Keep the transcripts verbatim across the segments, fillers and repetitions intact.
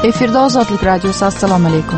Efirda Ozodlik radiosi. Assalomu alaykum.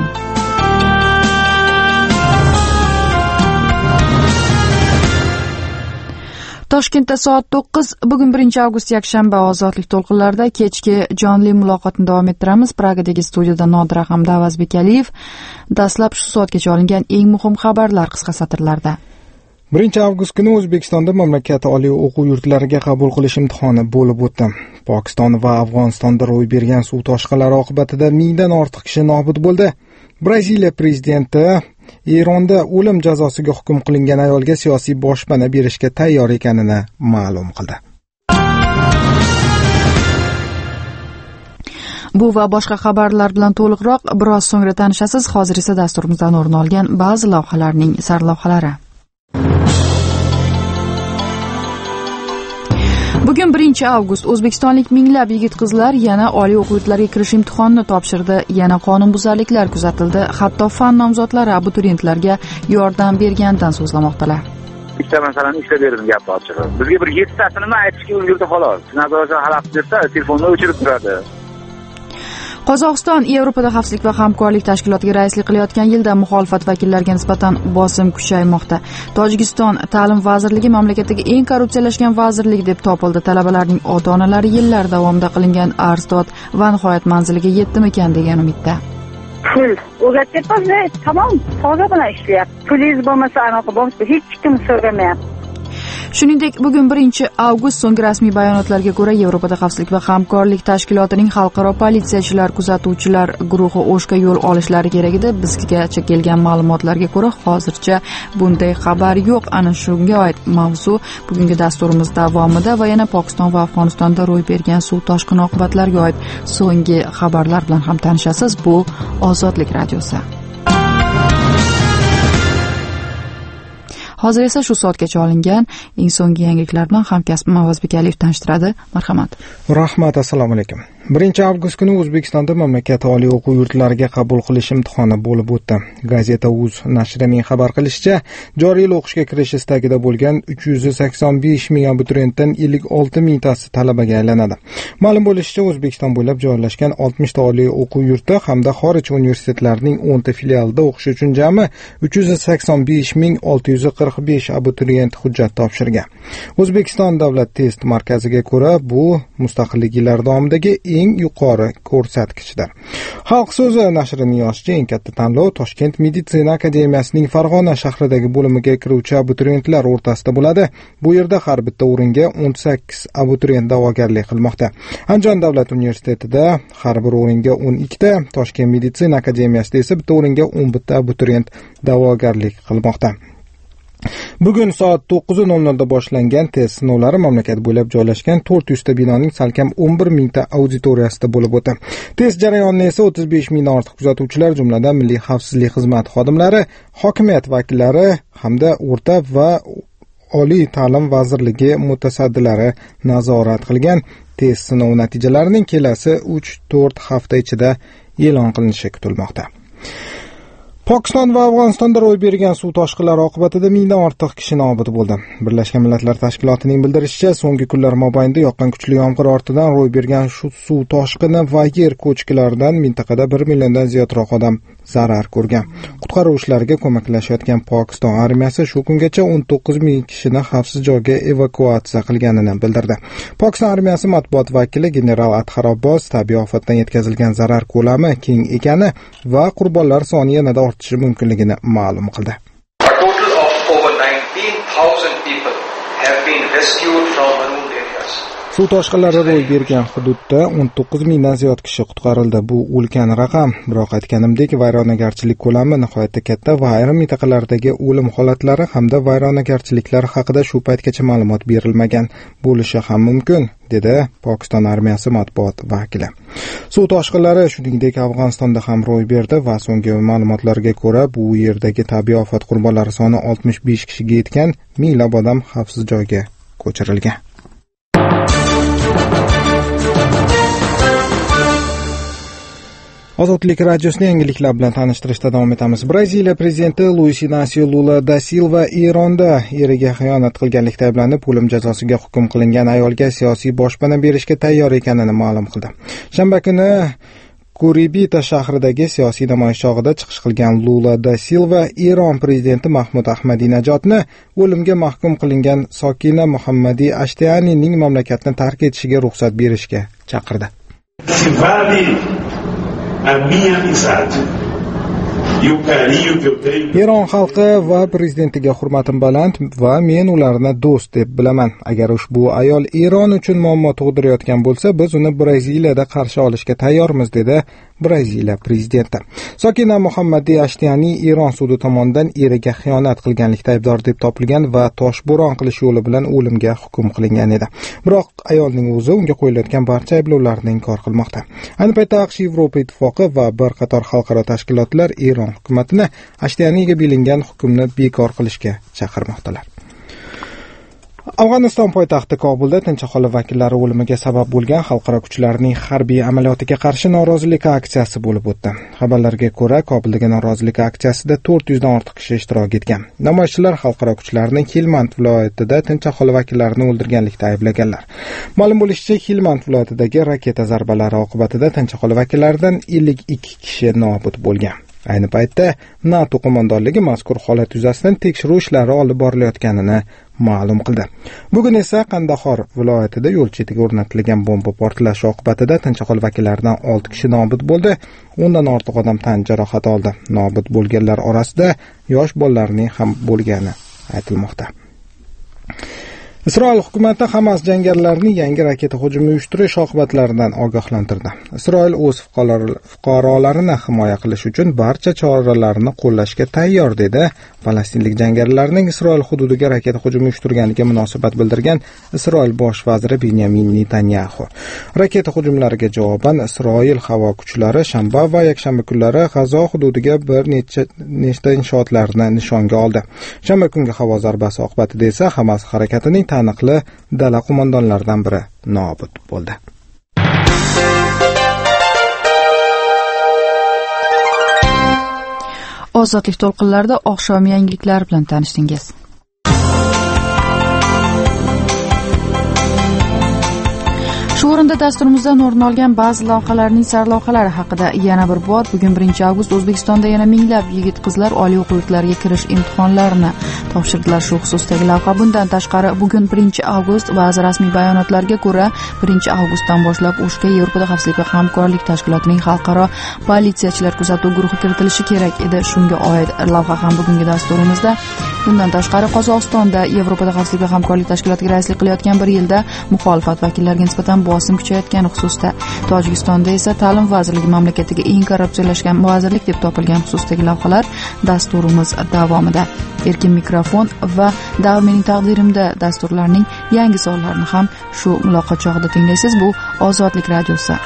Toshkentda soat to'qqiz. Bugun birinchi avgust yakshanba. Ozodlik to'lqinlarida kechki jonli muloqotni davom ettiramiz. Pragadagi studiyada Nodira hamda Avazbekaliyev. Dastlab shu soatgacha olingan eng muhim xabarlar qisqa satrlarda. birinchi avgust kuni O'zbekistonda mamlakat oliy o'quv yurtlariga qabul qilish imtihoni bo'lib o'tdi. Pokiston va Afg'onistonda ro'y bergan suv toshqinlari oqibatida mingdan ortiq kishi nobud bo'ldi. Braziliya prezidenti Eronda o'lim jazosiga hukm qilingan ayolga siyosiy boshpana berishga tayyor ekanini ma'lum qildi. Bu va boshqa xabarlar bilan to'liqroq biroz so'ngra tanishasiz. Hozir esa dasturimizdan o'rin olgan ba'zi lavhalarning sarlavhalari. Bugun birinchi avgust. O'zbekistonlik minglab yigit-qizlar yana oliy o'quv yurtlariga kirish imtihonini topshirdi. Yana qonunbuzarliklar kuzatildi. Hatto fan nomzodlari abituriyentlarga yordam bergandan so'zlamoqdalar. Ikkita masalani ishlab berdim gap ochig'i. Bizga bir yettitasini aytishga ulgurdi xolos. Nazoratchi xalaqit desa, telefonni o'chirib turadi. Qozog'iston Yevropada xavfsizlik va hamkorlik tashkilotiga raislik qilayotgan yilda muxolifat vakillariga nisbatan bosim kuchaymoqda. Tojikiston ta'lim vazirligi mamlakatdagi eng korrupsiyalashgan vazirlik deb topildi. Talabalarning ota-onalari yillar davomida qilingan arz-dod va nihoyat manziliga yetdimikan degan umidda. Pul o'rgatyapmiz, tamom, toza bilan ishlayapti. Pulingiz bo'lmasa, anaqa bo'lmasa, hech kim so'ramayapti. Shuningdek, bugun birinchi avgust. So'nggi rasmiy bayonotlarga ko'ra, Yevropada xavfsizlik va hamkorlik tashkilotining xalqaro politsiyachilar kuzatuvchilar guruhi O'shga yo'l olishlari kerak edi. Bizgacha kelgan ma'lumotlarga ko'ra, hozircha bunday xabar yo'q. Ana shunga oid mavzu bugungi dasturimiz davomida va yana Pokiston va Afg'onistonda ro'y bergan suv toshqini oqibatlariga oid so'nggi xabarlar bilan ham tanishasiz. Bu Ozodlik radiosi. Hozir esa shu soatgacha olingan eng so'nggi yangiliklar bilan hamkasbim Avazbekaliyev tanishtiradi. Marhamat. Rahmat, assalomu alaykum. birinchi avgust kuni O'zbekistonda mamlakat oliy o'quv yurtlariga qabul qilish imtihoni bo'lib o'tdi. Gazeta uz nashrining xabar qilishicha, joriy yil o'qishga kirish istagida bo'lgan uch yuz sakson besh ming abituriyentdan ellik olti mingtasi talabaga aylanadi. Ma'lum bo'lishicha, O'zbekiston bo'ylab joylashgan oltmishta oliy o'quv yurti hamda xorij universitetlarining o'nta filialida o'qish uchun jami uch yuz sakson besh ming olti yuz qirq besh abituriyent hujjat topshirgan. O'zbekiston davlat test markaziga ko'ra, bu mustaqillik yillari davomidagi eng yuqori ko'rsatkichdir. Xalq so'zi nashrining yozishicha, eng katta tanlov Toshkent meditsina akademiyasining Farg'ona shahridagi bo'limiga kiruvchi abituriyentlar o'rtasida bo'ladi. Bu yerda har bitta o'ringa o'n sakkiz abituriyent da'vogarlik qilmoqda. Andijon davlat universitetida har bir o'ringa o'n ikkita, Toshkent meditsina akademiyasida esa bitta o'ringa o'n bitta abituriyent da'vogarlik qilmoqda. Bugun soat to'qqiz nol nolda boshlangan test sinovlari mamlakat bo'ylab joylashgan to'rt yuz ta binoning salkam o'n bir mingta auditoriyasida bo'lib o'tdi. Test jarayonini esa o'ttiz besh mingdan ortiq kuzatuvchilar, jumladan Milliy xavfsizlik xizmati xodimlari, hokimiyat vakillari hamda o'rta va oliy ta'lim vazirligi mutasaddilari nazorat qilgan. Test sinov natijalarining kelasi uch to'rt hafta ichida e'lon qilinishi kutilmoqda. Pokiston va Afg'onistonda ro'y bergan suv toshqinlari oqibatida mingdan ortiq kishi nobud bo'ldi. Birlashgan Millatlar Tashkilotining bildirishicha, so'nggi kunlar mobaynida yoqqan kuchli yomg'ir ortidan ro'y bergan shu suv toshqini va yer ko'chkilaridan mintaqada bir milliondan ziyodroq odam zarar ko'rgan. Qutqaruv ishlariga ko'maklashayotgan Pokiston armiyasi shu kungacha o'n to'qqiz ming kishini xavfsiz joyga evakuatsiya qilganini bildirdi. Pokiston armiyasi matbuot vakili general Adhar Abbos tabiiy ofatdan yetkazilgan zarar ko'lami keng ekani va qurbonlar soni yanada ortishi mumkinligini ma'lum qildi. A total of over nineteen thousand people have been rescued from marooned areas. Suv toshqinlari ro'y bergan hududda o'n to'qqiz mingdan ziyod kishi qutqarildi. Bu ulkan raqam. Biroq aytganimdek, vayronagarchilik ko'lami nihoyatda katta va ayrim mintaqalardagi o'lim holatlari hamda vayronagarchiliklar haqida shu paytgacha ma'lumot berilmagan bo'lishi ham mumkin, dedi Pokiston armiyasi matbuot vakili. Suv toshqinlari shuningdek Afg'onistonda ham ro'y berdi va so'nggi ma'lumotlarga ko'ra, bu yerdagi tabiiy ofat qurbonlari soni oltmish besh kishiga yetgan, minglab odam xavfsiz joyga ko'chirilgan. Ozodlik radiosining yangiliklar bilan tanishtirishda davom etamiz. Braziliya prezidenti Luis Inacio Lula da Silva Eronda eriga xiyonat qilganlikda ayblanib, o'lim jazosiga hukm qilingan ayolga siyosiy boshpana berishga tayyor ekanini ma'lum qildi. Shanba kuni Kuribita shahridagi siyosiy namoyish chog'ida chiqish qilgan Lula da Silva Eron prezidenti Mahmud Ahmadinejodni o'limga mahkum qilingan Sokina Muhammadi Ashtianining mamlakatni tark etishiga ruxsat berishga chaqirdi. Eron xalqi va prezidentiga hurmatim baland va men ularni do'st deb bilaman. Agar ushbu ayol Eron uchun muammo tug'dirayotgan bo'lsa, biz uni Braziliyada qarshi olishga tayyormiz, dedi Braziliya prezidenti. Sokina Muhammadi Ashtiani Eron sudi tomonidan eriga xiyonat qilganlikda aybdor deb topilgan va toshbo'ron qilish yo'li bilan o'limga hukm qilingan edi. Biroq ayolning o'zi unga qo'yilayotgan barcha ayblovlarni inkor qilmoqda. Ayni paytda AQSh, Yevropa Ittifoqi va bir qator xalqaro tashkilotlar Eron hukumatini Ashtianiga berilgan hukmni bekor qilishga chaqirmoqdalar. Afg'oniston poytaxti Kobulda tinch aholi vakillari o'limiga sabab bo'lgan xalqaro kuchlarning harbiy amaliyotiga qarshi norozilik aksiyasi bo'lib o'tdi. Xabarlarga ko'ra, Kobuldagi norozilik aksiyasida to'rt yuzdan ortiq kishi ishtirok etgan. Namoyishchilar xalqaro kuchlarni Helmand viloyatida tinch aholi vakillarini o'ldirganlikda ayblaganlar. Ma'lum bo'lishicha, Helmand viloyatidagi raketa zarbalari oqibatida tinch aholi vakillaridan ellik ikki kishi nobud bo'lgan. Ayni paytda NATO qo'mondonligi mazkur holat yuzasidan tekshiruv ishlari olib borilayotganini ma'lum qildi. Bugun esa Qandahor viloyatida yo'l chetiga o'rnatilgan bomba portlashi oqibatida tinch aholi vakillaridan olti kishi nobud bo'ldi, o'ndan ortiq odam tan jarohati oldi. Nobud bo'lganlar orasida yosh bolalarning ham bo'lgani aytilmoqda. Isroil hukumati Hamas jangarilarini yangi raketa hujumi uyushtirish oqibatlaridan ogohlantirdi. Isroil o'z fuqarolarini himoya qilish uchun barcha choralarni qo'llashga tayyor, dedi falastinlik jangarilarning Isroil hududiga raketa hujumi uyushtirganiga munosabat bildirgan Isroil bosh vaziri Benyamin Netanyahu. Raketa hujumlariga javoban Isroil havo kuchlari shanba va yakshanba kunlari G'azo hududiga bir necha nechta inshootlarni nishonga oldi. Shanba kungi havo zarbasi oqibatida esa Hamas harakatining taniqli dala qo'mondonlaridan biri nobud bo'ldi. Ozodlik to'lqinlarida oqshom yangiliklar bilan tanishdingiz. Shu o'rinda dasturimizdan o'rin olgan ba'zi lavhalarning sarlavhalari haqida yana bir bor. Bugun birinchi avgust O'zbekistonda yana minglab yigit-qizlar oliy o'quv yurtlariga kirish imtihonlarini topshirdilar. Shu xususdagi lavha bundan tashqari bugun birinchi avgust ba'zi rasmiy bayonotlarga ko'ra birinchi avgustdan boshlab O'shga Yevropada xavfsizlik va hamkorlik tashkilotining xalqaro politsiyachilar kuzatuv guruhi kiritilishi kerak edi. Shunga oid lavha ham bugungi dasturimizda. Bundan tashqari Qozog'istonda Yevropada xavfsizlik va hamkorlik tashkilotiga raislik qilayotgan bir yilda muxolifat vakillariga nisbatan bosim kuchayotgani xususda, Tojikistonda esa ta'lim vazirligi mamlakatdagi eng korrupsiyalashgan vazirlik deb topilgan xususdagi lavhalar dasturimiz davomida. Erkin mikrofon va Davr mening taqdirimda dasturlarning yangi sonlarini ham shu muloqot chog'ida tinglaysiz. Bu Ozodlik radiosi.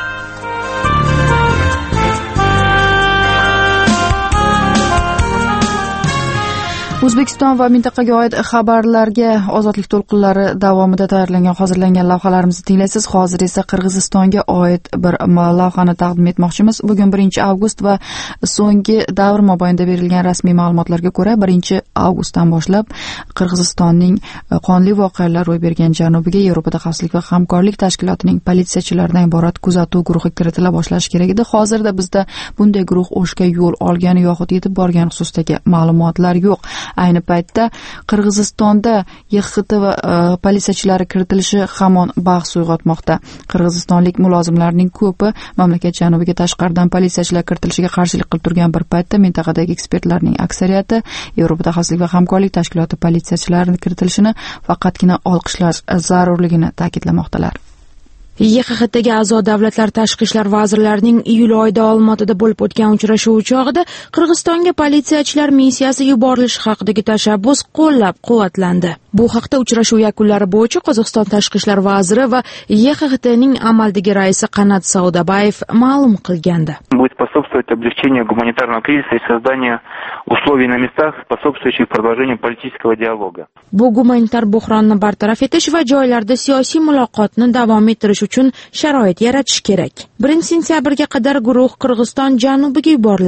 O'zbekiston va mintaqaga oid xabarlarga ozodlik to'lqinlari davomida tayyorlangan, hozirlangan lavhalarimizni tinglaysiz. Hozir esa Qirg'izistonga oid bir lavhani taqdim etmoqchimiz. Bugun birinchi avgust va so'nggi davr mobaynida berilgan rasmiy ma'lumotlarga ko'ra birinchi avgustdan boshlab Qirg'izistonning qonli voqealar ro'y bergan janubiga Yevropada xavfsizlik va hamkorlik tashkilotining politsiyachilaridan iborat kuzatuv guruhi kiritila boshlashi kerak edi. Hozirda bizda bunday guruh O'shga yo'l olgani yoxud yetib borgani xususdagi ma'lumotlar yo'q. Ayni paytda Qirg'izistonda Y X T va politsiyachilari kiritilishi hamon bahs uyg'otmoqda. Qirg'izistonlik mulozimlarning ko'pi mamlakat janubiga tashqaridan politsiyachilar kiritilishiga qarshilik qilib turgan bir paytda mintaqadagi ekspertlarning aksariyati Yevropada xavfsizlik va hamkorlik tashkiloti politsiyachilarini kiritilishini faqatgina olqishlash zarurligini ta'kidlamoqdalar. Y X Tga a'zo davlatlar tashqi ishlar vazirlarining iyul oyida Olmaotada bo'lib o'tgan uchrashuv chog'ida Qirg'izistonga politsiyachilar missiyasi yuborilishi haqidagi tashabbus qo'llab-quvvatlandi. Bu haqda uchrashuv yakunlari bo'yicha Qozog'iston tashqi ishlar vaziri va Y X Tning amaldagi raisi Qanat Saudabayev ma'lum qilgandi. Будет способствовать облегчению гуманитарного кризиса и созданию условий на местах, способствующих продолжению политического диалога. Bu gumanitar buhronni bartaraf etish va joylarda siyosiy muloqotni davom ettirish uchun sharoit yaratish kerak. birinchi sentyabrga qadar guruh Qirg'iziston janubiga yuboriladi.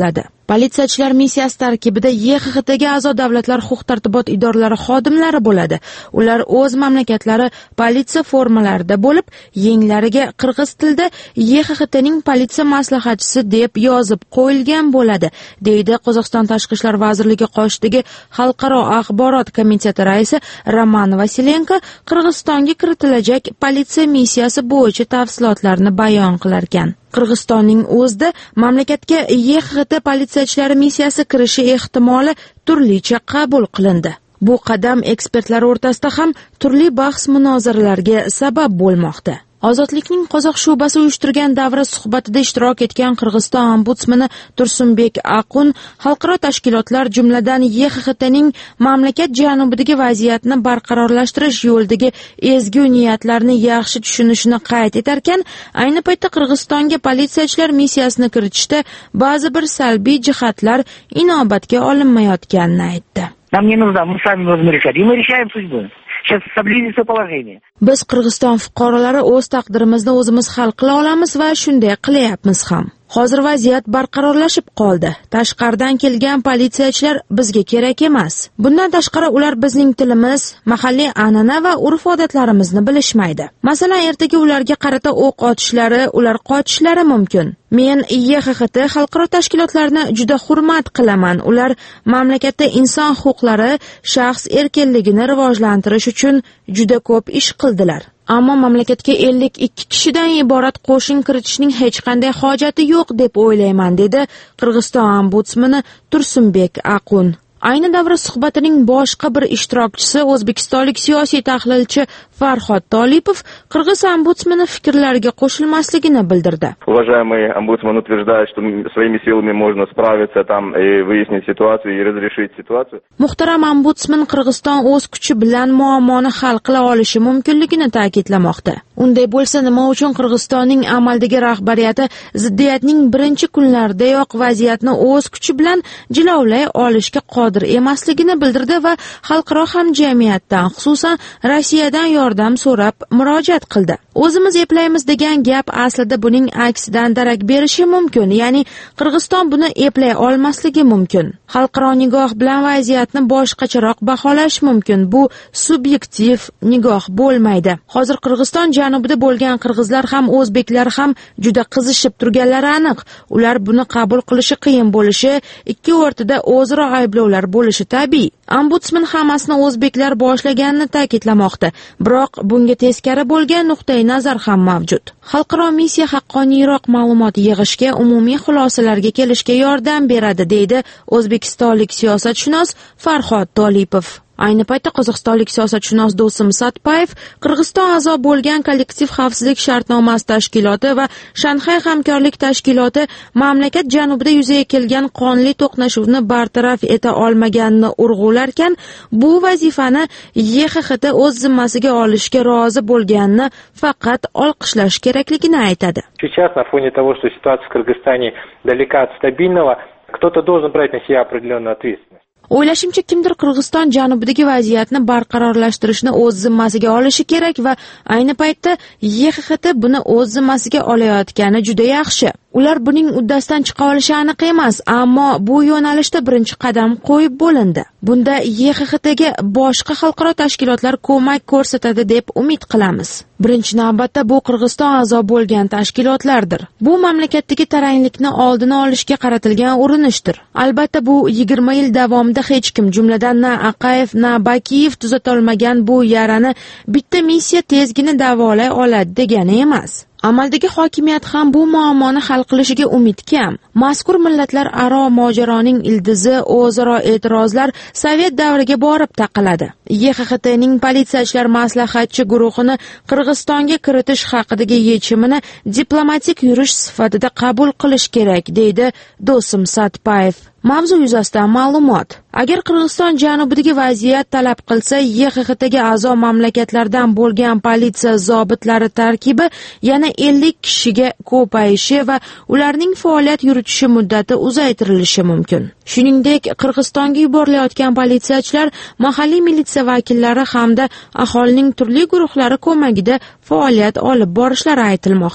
Politsiyachilar missiyasi tarkibida Y X X Tga a'zo davlatlar huquq-tartibot idoralari xodimlari bo'ladi. Ular o'z mamlakatlari politsiya formalarida bo'lib, yenglariga qirg'iz tilida Y X X Tning politsiya maslahatchisi deb yozib qo'yilgan bo'ladi, deydi Qozog'iston Tashqi ishlar vazirligi qoshidagi Xalqaro axborot komiteti raisi Roman Vasilenko Qirg'izistonga kiritilajak politsiya missiyasi bo'yicha tafsilotlarni bayon qilar ekan. Qirg'izistonning o'zida mamlakatga Y X X T politsiyachilari missiyasi kirishi ehtimoli turlicha qabul qilindi. Bu qadam ekspertlar o'rtasida ham turli bahs-munozaralarga sabab bo'lmoqda. Ozodlikning Qozoq shubasi uyushtirgan davra suhbatida ishtirok etgan Qirg'iziston ombudsmani Tursunbek Aqun xalqaro tashkilotlar jumladan Y X X Tning mamlakat janubidagi vaziyatni barqarorlashtirish yo'lidagi ezgu niyatlarni yaxshi tushunishini qayd etarkan, ayni paytda Qirg'izistonga politsiyachilar missiyasini kiritishda ba'zi bir salbiy jihatlar inobatga olinmayotganini aytdi. Нам не нужно, мы сами можем решать. И мы решаем судьбу. Сейчас стабилизируется положение. Biz Qirg'iziston fuqarolari o'z taqdirimizni o'zimiz hal qila olamiz va shunday qilyapmiz ham. Hozir vaziyat barqarorlashib qoldi. Tashqaridan kelgan politsiyachilar bizga kerak emas. Bundan tashqari ular bizning tilimiz, mahalliy an'ana va urf-odatlarimizni bilishmaydi. Masalan, ertaga ularga qarata o'q otishlari, ular qochishlari mumkin. Men Y X X T xalqaro tashkilotlarini juda hurmat qilaman. Ular mamlakatda inson huquqlari, shaxs erkinligini rivojlantirish uchun juda ko'p ish qildilar. Ammo mamlakatga ellik ikki kishidan iborat qo'shin kiritishning hech qanday hojati yo'q deb o'ylayman, dedi Qirg'iziston ombudsmani Tursunbek Aqun. Ayni davra suhbatining boshqa bir ishtirokchisi o'zbekistonlik siyosiy tahlilchi Farhod Tolipov qirg'iz ombudsmani fikrlariga qo'shilmasligini bildirdi. Уважаемый омбудсман утверждает, что своими силами можно справиться там и выяснить ситуацию и разрешить ситуацию. Muhtaram ombudsman Qirg'iziston o'z kuchi bilan muammoni hal qila olishi mumkinligini ta'kidlamoqda. Unday bo'lsa, nima uchun Qirg'izistonning amaldagi rahbariyati ziddiyatning birinchi kunlaridayoq vaziyatni o'z kuchi bilan jilovlay olishga qodir emasligini bildirdi va xalqaro hamjamiyatdan, xususan Rossiyadan yordam so'rab murojaat qildi. O'zimiz eplaymiz degan gap aslida buning aksidan darak berishi mumkin, ya'ni Qirg'iziston buni eplay olmasligi mumkin. Xalqaro nigoh bilan vaziyatni boshqacharoq baholash mumkin. Bu subyektiv nigoh bo'lmaydi. Hozir Qirg'iziston janubida bo'lgan qirg'izlar ham o'zbeklar ham juda qizishib turganlari aniq. Ular buni qabul qilishi qiyin bo'lishi, ikki o'rtada o'zaro ayblovlar bo'lishi tabiiy. Ombudsman hammasini o'zbeklar boshlaganini ta'kidlamoqda. Biroq bunga teskari bo'lgan nuqtai nazar ham mavjud. Xalqaro missiya haqqoniyroq ma'lumot yig'ishga, umumiy xulosalarga kelishga yordam beradi, deydi o'zbekistonlik siyosatshunos Farhod Tolipov. Ayni paytda qozog'istonlik siyosatshunos Do'sim Satpayev Qirg'iziston a'zo bo'lgan kollektiv xavfsizlik shartnomasi tashkiloti va Shanxay hamkorlik tashkiloti mamlakat janubida yuzaga kelgan qonli to'qnashuvni bartaraf eta olmaganini urg'ularkan, bu vazifani Y X X T o'z zimmasiga olishga rozi bo'lganini faqat olqishlash kerakligini aytadi. Сейчас на фоне того, что ситуация в Кыргызстане далека от стабильного, кто-то должен брать на себя определенную ответственность. O'ylashimcha, kimdir Qirg'iziston janubidagi vaziyatni barqarorlashtirishni o'z zimmasiga olishi kerak va ayni paytda Y X X T buni o'z zimmasiga olayotgani juda yaxshi. Ular buning uddasidan chiqa olishi aniq emas, ammo bu yo'nalishda birinchi qadam qo'yib bo'lindi. Bunda Y X X Tga boshqa xalqaro tashkilotlar ko'mak ko'rsatadi deb umid qilamiz. Birinchi navbatda bu Qirg'iziston a'zo bo'lgan tashkilotlardir. Bu mamlakatdagi taranglikni oldini olishga qaratilgan urinishdir. Albatta, bu yigirma yil davomida hech kim, jumladan na Aqayev, na Bakiyev tuzatolmagan bu yarani bitta missiya tezgina davolay oladi degani emas. Amaldagi hokimiyat ham bu muammoni hal qilishiga umid kam. Mazkur millatlar aro mojaroning ildizi, o'zaro e'tirozlar Sovet davriga borib taqaladi. Y X X Tning politsiyachilar maslahatchi guruhini Qirg'izistonga kiritish haqidagi yechimini diplomatik yurish sifatida qabul qilish kerak, deydi Do'sim Satpayev. Mavzu yuzasidan ma'lumot. Agar Qirg'iziston janubidagi vaziyat talab qilsa, Y X X Tga a'zo mamlakatlardan bo'lgan politsiya zobitlari tarkibi yana ellik kishiga ko'payishi va ularning faoliyat yuritishi muddati uzaytirilishi mumkin. Shuningdek, Qirg'izistonga yuborilayotgan politsiyachilar mahalliy militsiya vakillari hamda aholining turli guruhlari ko'magida faoliyat olib borishlari aytilmoqda.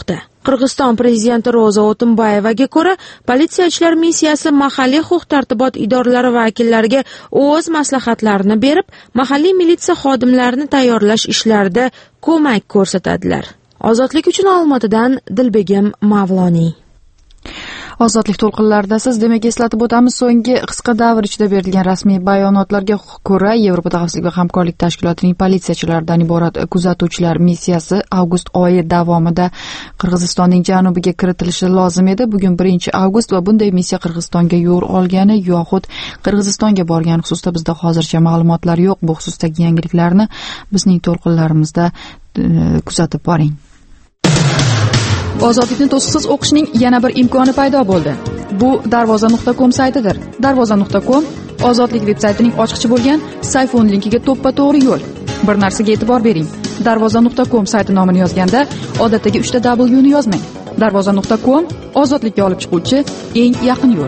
Qirg'iziston prezidenti Ro'za O'tinbayevaga ko'ra, politsiyachilar missiyasi mahalliy huquq-tartibot idoralari vakillariga o'z maslahatlarini berib, mahalliy militsiya xodimlarini tayyorlash ishlarida ko'mak ko'rsatadilar. Ozodlik uchun Olmaotadan Dilbegim Mavloniy. Ozodlik to'lqinlarida siz demak eslatib o'tamiz, so'nggi qisqa davr ichida berilgan rasmiy bayonotlarga ko'ra, Yevropada xavfsizlik va hamkorlik tashkilotining politsiyachilardan iborat kuzatuvchilar missiyasi avgust oyi davomida Qirg'izistonning janubiga kiritilishi lozim edi. Bugun birinchi avgust va bunday missiya Qirg'izistonga yo'l olgani yoxud Qirg'izistonga borgani xususida bizda hozircha ma'lumotlar yo'q. Bu xususdagi yangiliklarni bizning to'lqinlarimizda kuzatib boring. Ozodlikni to'siqsiz o'qishning yana bir imkoni paydo bo'ldi. Bu darvoza nuqta com saytidir. darvoza nuqta com Ozodlik veb-saytining ochiqchi bo'lgan sayfon linkiga to'ppa-to'g'ri yo'l. Bir narsaga e'tibor bering. darvoza nuqta com sayti nomini yozganda odatdagi uchta W ni yozmang. darvoza nuqta com ozodlikka olib chiquvchi eng yaqin yo'l.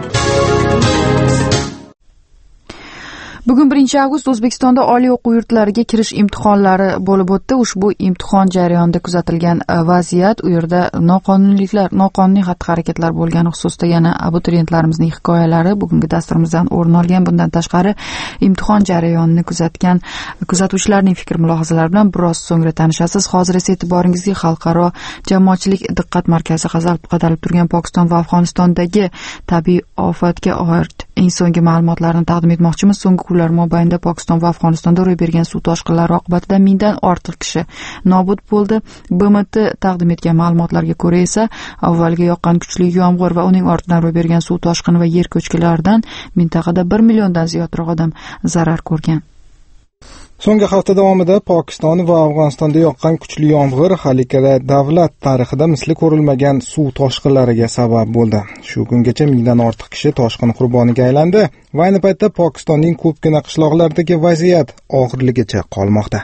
Bugun birinchi avgust O'zbekistonda oliy o'quv yurtlariga kirish imtihonlari bo'lib o'tdi. Ushbu imtihon jarayonida kuzatilgan vaziyat, u yerda noqonuniyliklar, noqonuniy xatti-harakatlar bo'lgani xususida yana abituriyentlarimizning hikoyalari bugungi dasturimizdan o'rin olgan. Bundan tashqari imtihon jarayonini kuzatgan kuzatuvchilarning fikr-mulohazalari bilan biroz so'ngra tanishasiz. Hozir esa e'tiboringizga xalqaro jamoatchilik diqqat markazi qadalib turgan Pokiston va Afg'onistondagi tabiiy ofatga oid eng so'nggi ma'lumotlarni taqdim etmoqchimiz. So'nggi kunlar mobaynida Pokiston va Afg'onistonda ro'y bergan suv toshqinlari oqibatida mingdan ortiq kishi nobud bo'ldi. B M T taqdim etgan ma'lumotlarga ko'ra esa avvalgi yoqqan kuchli yomg'ir va uning ortidan ro'y bergan suv toshqini va yer ko'chkilaridan mintaqada bir milliondan ziyodroq odam zarar ko'rgan. So'nggi hafta davomida Pokiston va Afg'onistonda yoqqan kuchli yomg'ir hali ikkala davlat tarixida misli ko'rilmagan suv toshqinlariga sabab bo'ldi. Shu kungacha mingdan ortiq kishi toshqin qurboniga aylandi va ayni paytda Pokistonning ko'pgina qishloqlaridagi vaziyat og'irligicha qolmoqda.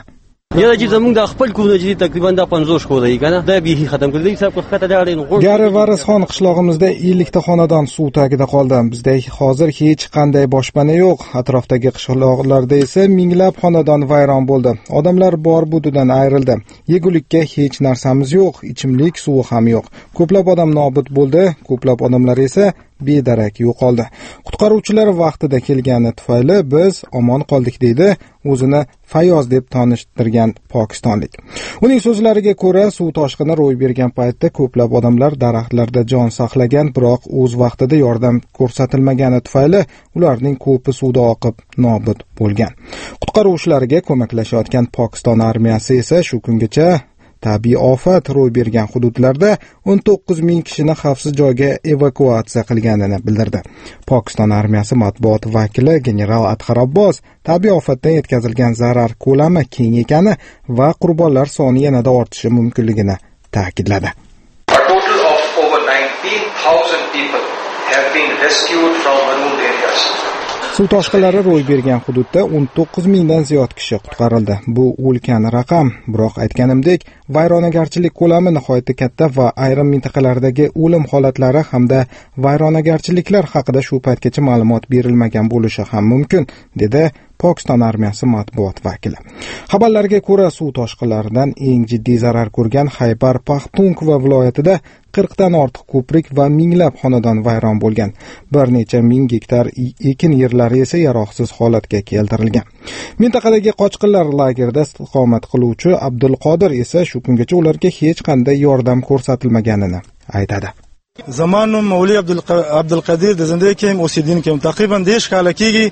Gari Varisxon qishlog'imizda ellik ta xonadon suv tagida qoldi. Bizda hozir hech qanday boshpana yo'q. Atrofdagi qishloqlarda esa minglab xonadon vayron bo'ldi. Odamlar bor budidan ayrildi. Yegulikka hech narsamiz yo'q, ichimlik suvi ham yo'q. Ko'plab odam nobud bo'ldi, ko'plab odamlar esa bedarak yo'qoldi. Qutqaruvchilar vaqtida kelgani tufayli biz omon qoldik, deydi o'zini Fayoz deb tanishtirgan pokistonlik. Uning so'zlariga ko'ra, suv toshqini ro'y bergan paytda ko'plab odamlar daraxtlarda jon saqlagan, biroq o'z vaqtida yordam ko'rsatilmagani tufayli ularning ko'pi suvda oqib nobud bo'lgan. Qutqaruvchilarga ko'maklashayotgan Pokiston armiyasi esa shu kungacha tabiiy ofat ro'y bergan hududlarda o'n to'qqiz ming kishini xavfsiz joyga evakuatsiya qilganini bildirdi. Pokiston armiyasi matbuot vakili general Adhar Abbos tabiiy ofatdan yetkazilgan zarar ko'lami keng ekani va qurbonlar soni yanada ortishi mumkinligini ta'kidladi. A total of over nineteen thousand people have been rescued from marooned areas. Suv toshqinlari ro'y bergan hududda o'n to'qqiz mingdan ziyod kishi qutqarildi. Bu ulkan raqam, biroq aytganimdek, vayronagarchilik ko'lami nihoyatda katta va ayrim mintaqalardagi o'lim holatlari hamda vayronagarchiliklar haqida shu paytgacha ma'lumot berilmagan bo'lishi ham mumkin, dedi Pokiston armiyasi matbuot vakili. Xabarlarga ko'ra, suv toshqinlaridan eng jiddiy zarar ko'rgan Xaybar Paxtunxva viloyatida qirq dan ortiq ko'prik va minglab xonadon vayron bo'lgan. Bir necha ming gektar ekin yerlari esa yaroqsiz holatga keltirilgan. Mintaqadagi qochqinlar lagerida istiqomat qiluvchi Abdulqodir esa shu kungacha ularga hech qanday yordam ko'rsatilmaganini aytadi. Zamanim Mavli Abdulqadir da zindagi kim o'sidin kim taqriban besh kala kegi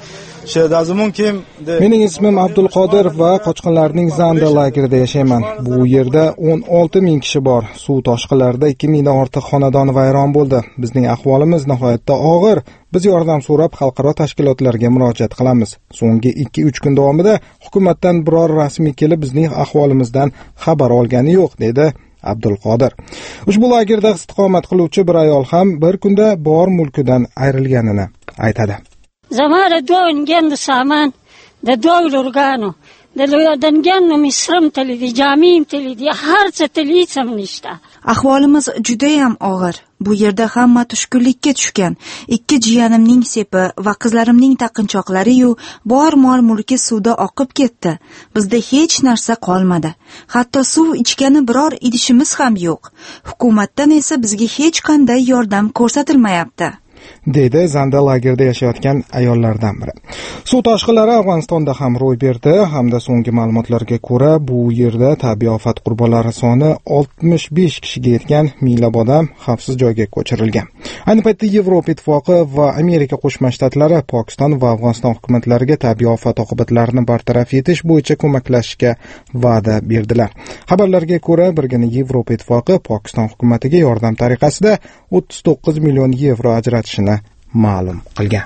Mening ismim Abdulqodir va qochqinlarning Zanda lagerida yashayman. Bu yerda o'n olti ming kishi bor. Suv toshqinlarida ikki mingdan ortiq xonadon vayron bo'ldi. Bizning ahvolimiz nihoyatda og'ir. Biz yordam so'rab xalqaro tashkilotlarga murojaat qilamiz. So'nggi ikki uch kun davomida hukumatdan biror rasmiy kelib bizning ahvolimizdan xabar olgani yo'q, dedi Abdulqodir. Ushbu lagerda istiqomat qiluvchi bir ayol ham bir kunda bor mulkidan ayrilganini aytadi. Zamara do'ngan saman da do'lurgano Dil u yo'qdan misrim tilidi, jamim tilidi, harcha tilitsam nishta. Ahvolimiz juda ham og'ir. Bu yerda hamma tushkunlikka tushgan. Ikki jiyanimning sepi va qizlarimning taqinchoqlari-yu bor mol-mulki suvda oqib ketdi. Bizda hech narsa qolmadi. Hatto suv ichgani biror idishimiz ham yo'q. Hukumatdan esa bizga hech qanday yordam ko'rsatilmayapti. deydi Zanda lagerda yashayotgan ayollardan biri. Suv toshqinlari Afg'onistonda ham ro'y berdi hamda so'nggi ma'lumotlarga ko'ra bu yerda tabiiy ofat qurbonlari soni oltmish besh kishiga yetgan, minglab odam xavfsiz joyga ko'chirilgan. Ayni paytda Yevropa Ittifoqi va Amerika Qo'shma Shtatlari Pokiston va Afg'oniston hukumatlariga tabiiy ofat oqibatlarini bartaraf etish bo'yicha ko'maklashishga va'da berdilar. Xabarlarga ko'ra, birgina Yevropa Ittifoqi Pokiston hukumatiga yordam tariqasida o'ttiz to'qqiz million yevro ajratishini ma'lum qilgan.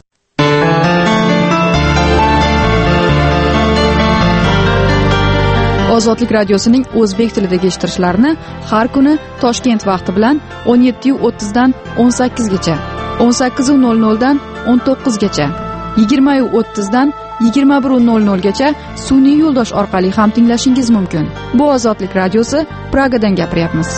Ozodlik radiosining o'zbek tilidagi eshittirishlarini har kuni Toshkent vaqti bilan o'n yetti o'ttiz dan o'n sakkiz gacha, o'n sakkiz nol nol dan o'n to'qqiz gacha, yigirma o'ttiz dan yigirma bir nol nol gacha sun'iy yo'ldosh orqali ham tinglashingiz mumkin. Bu Ozodlik radiosi, Pragadan gapiryapmiz.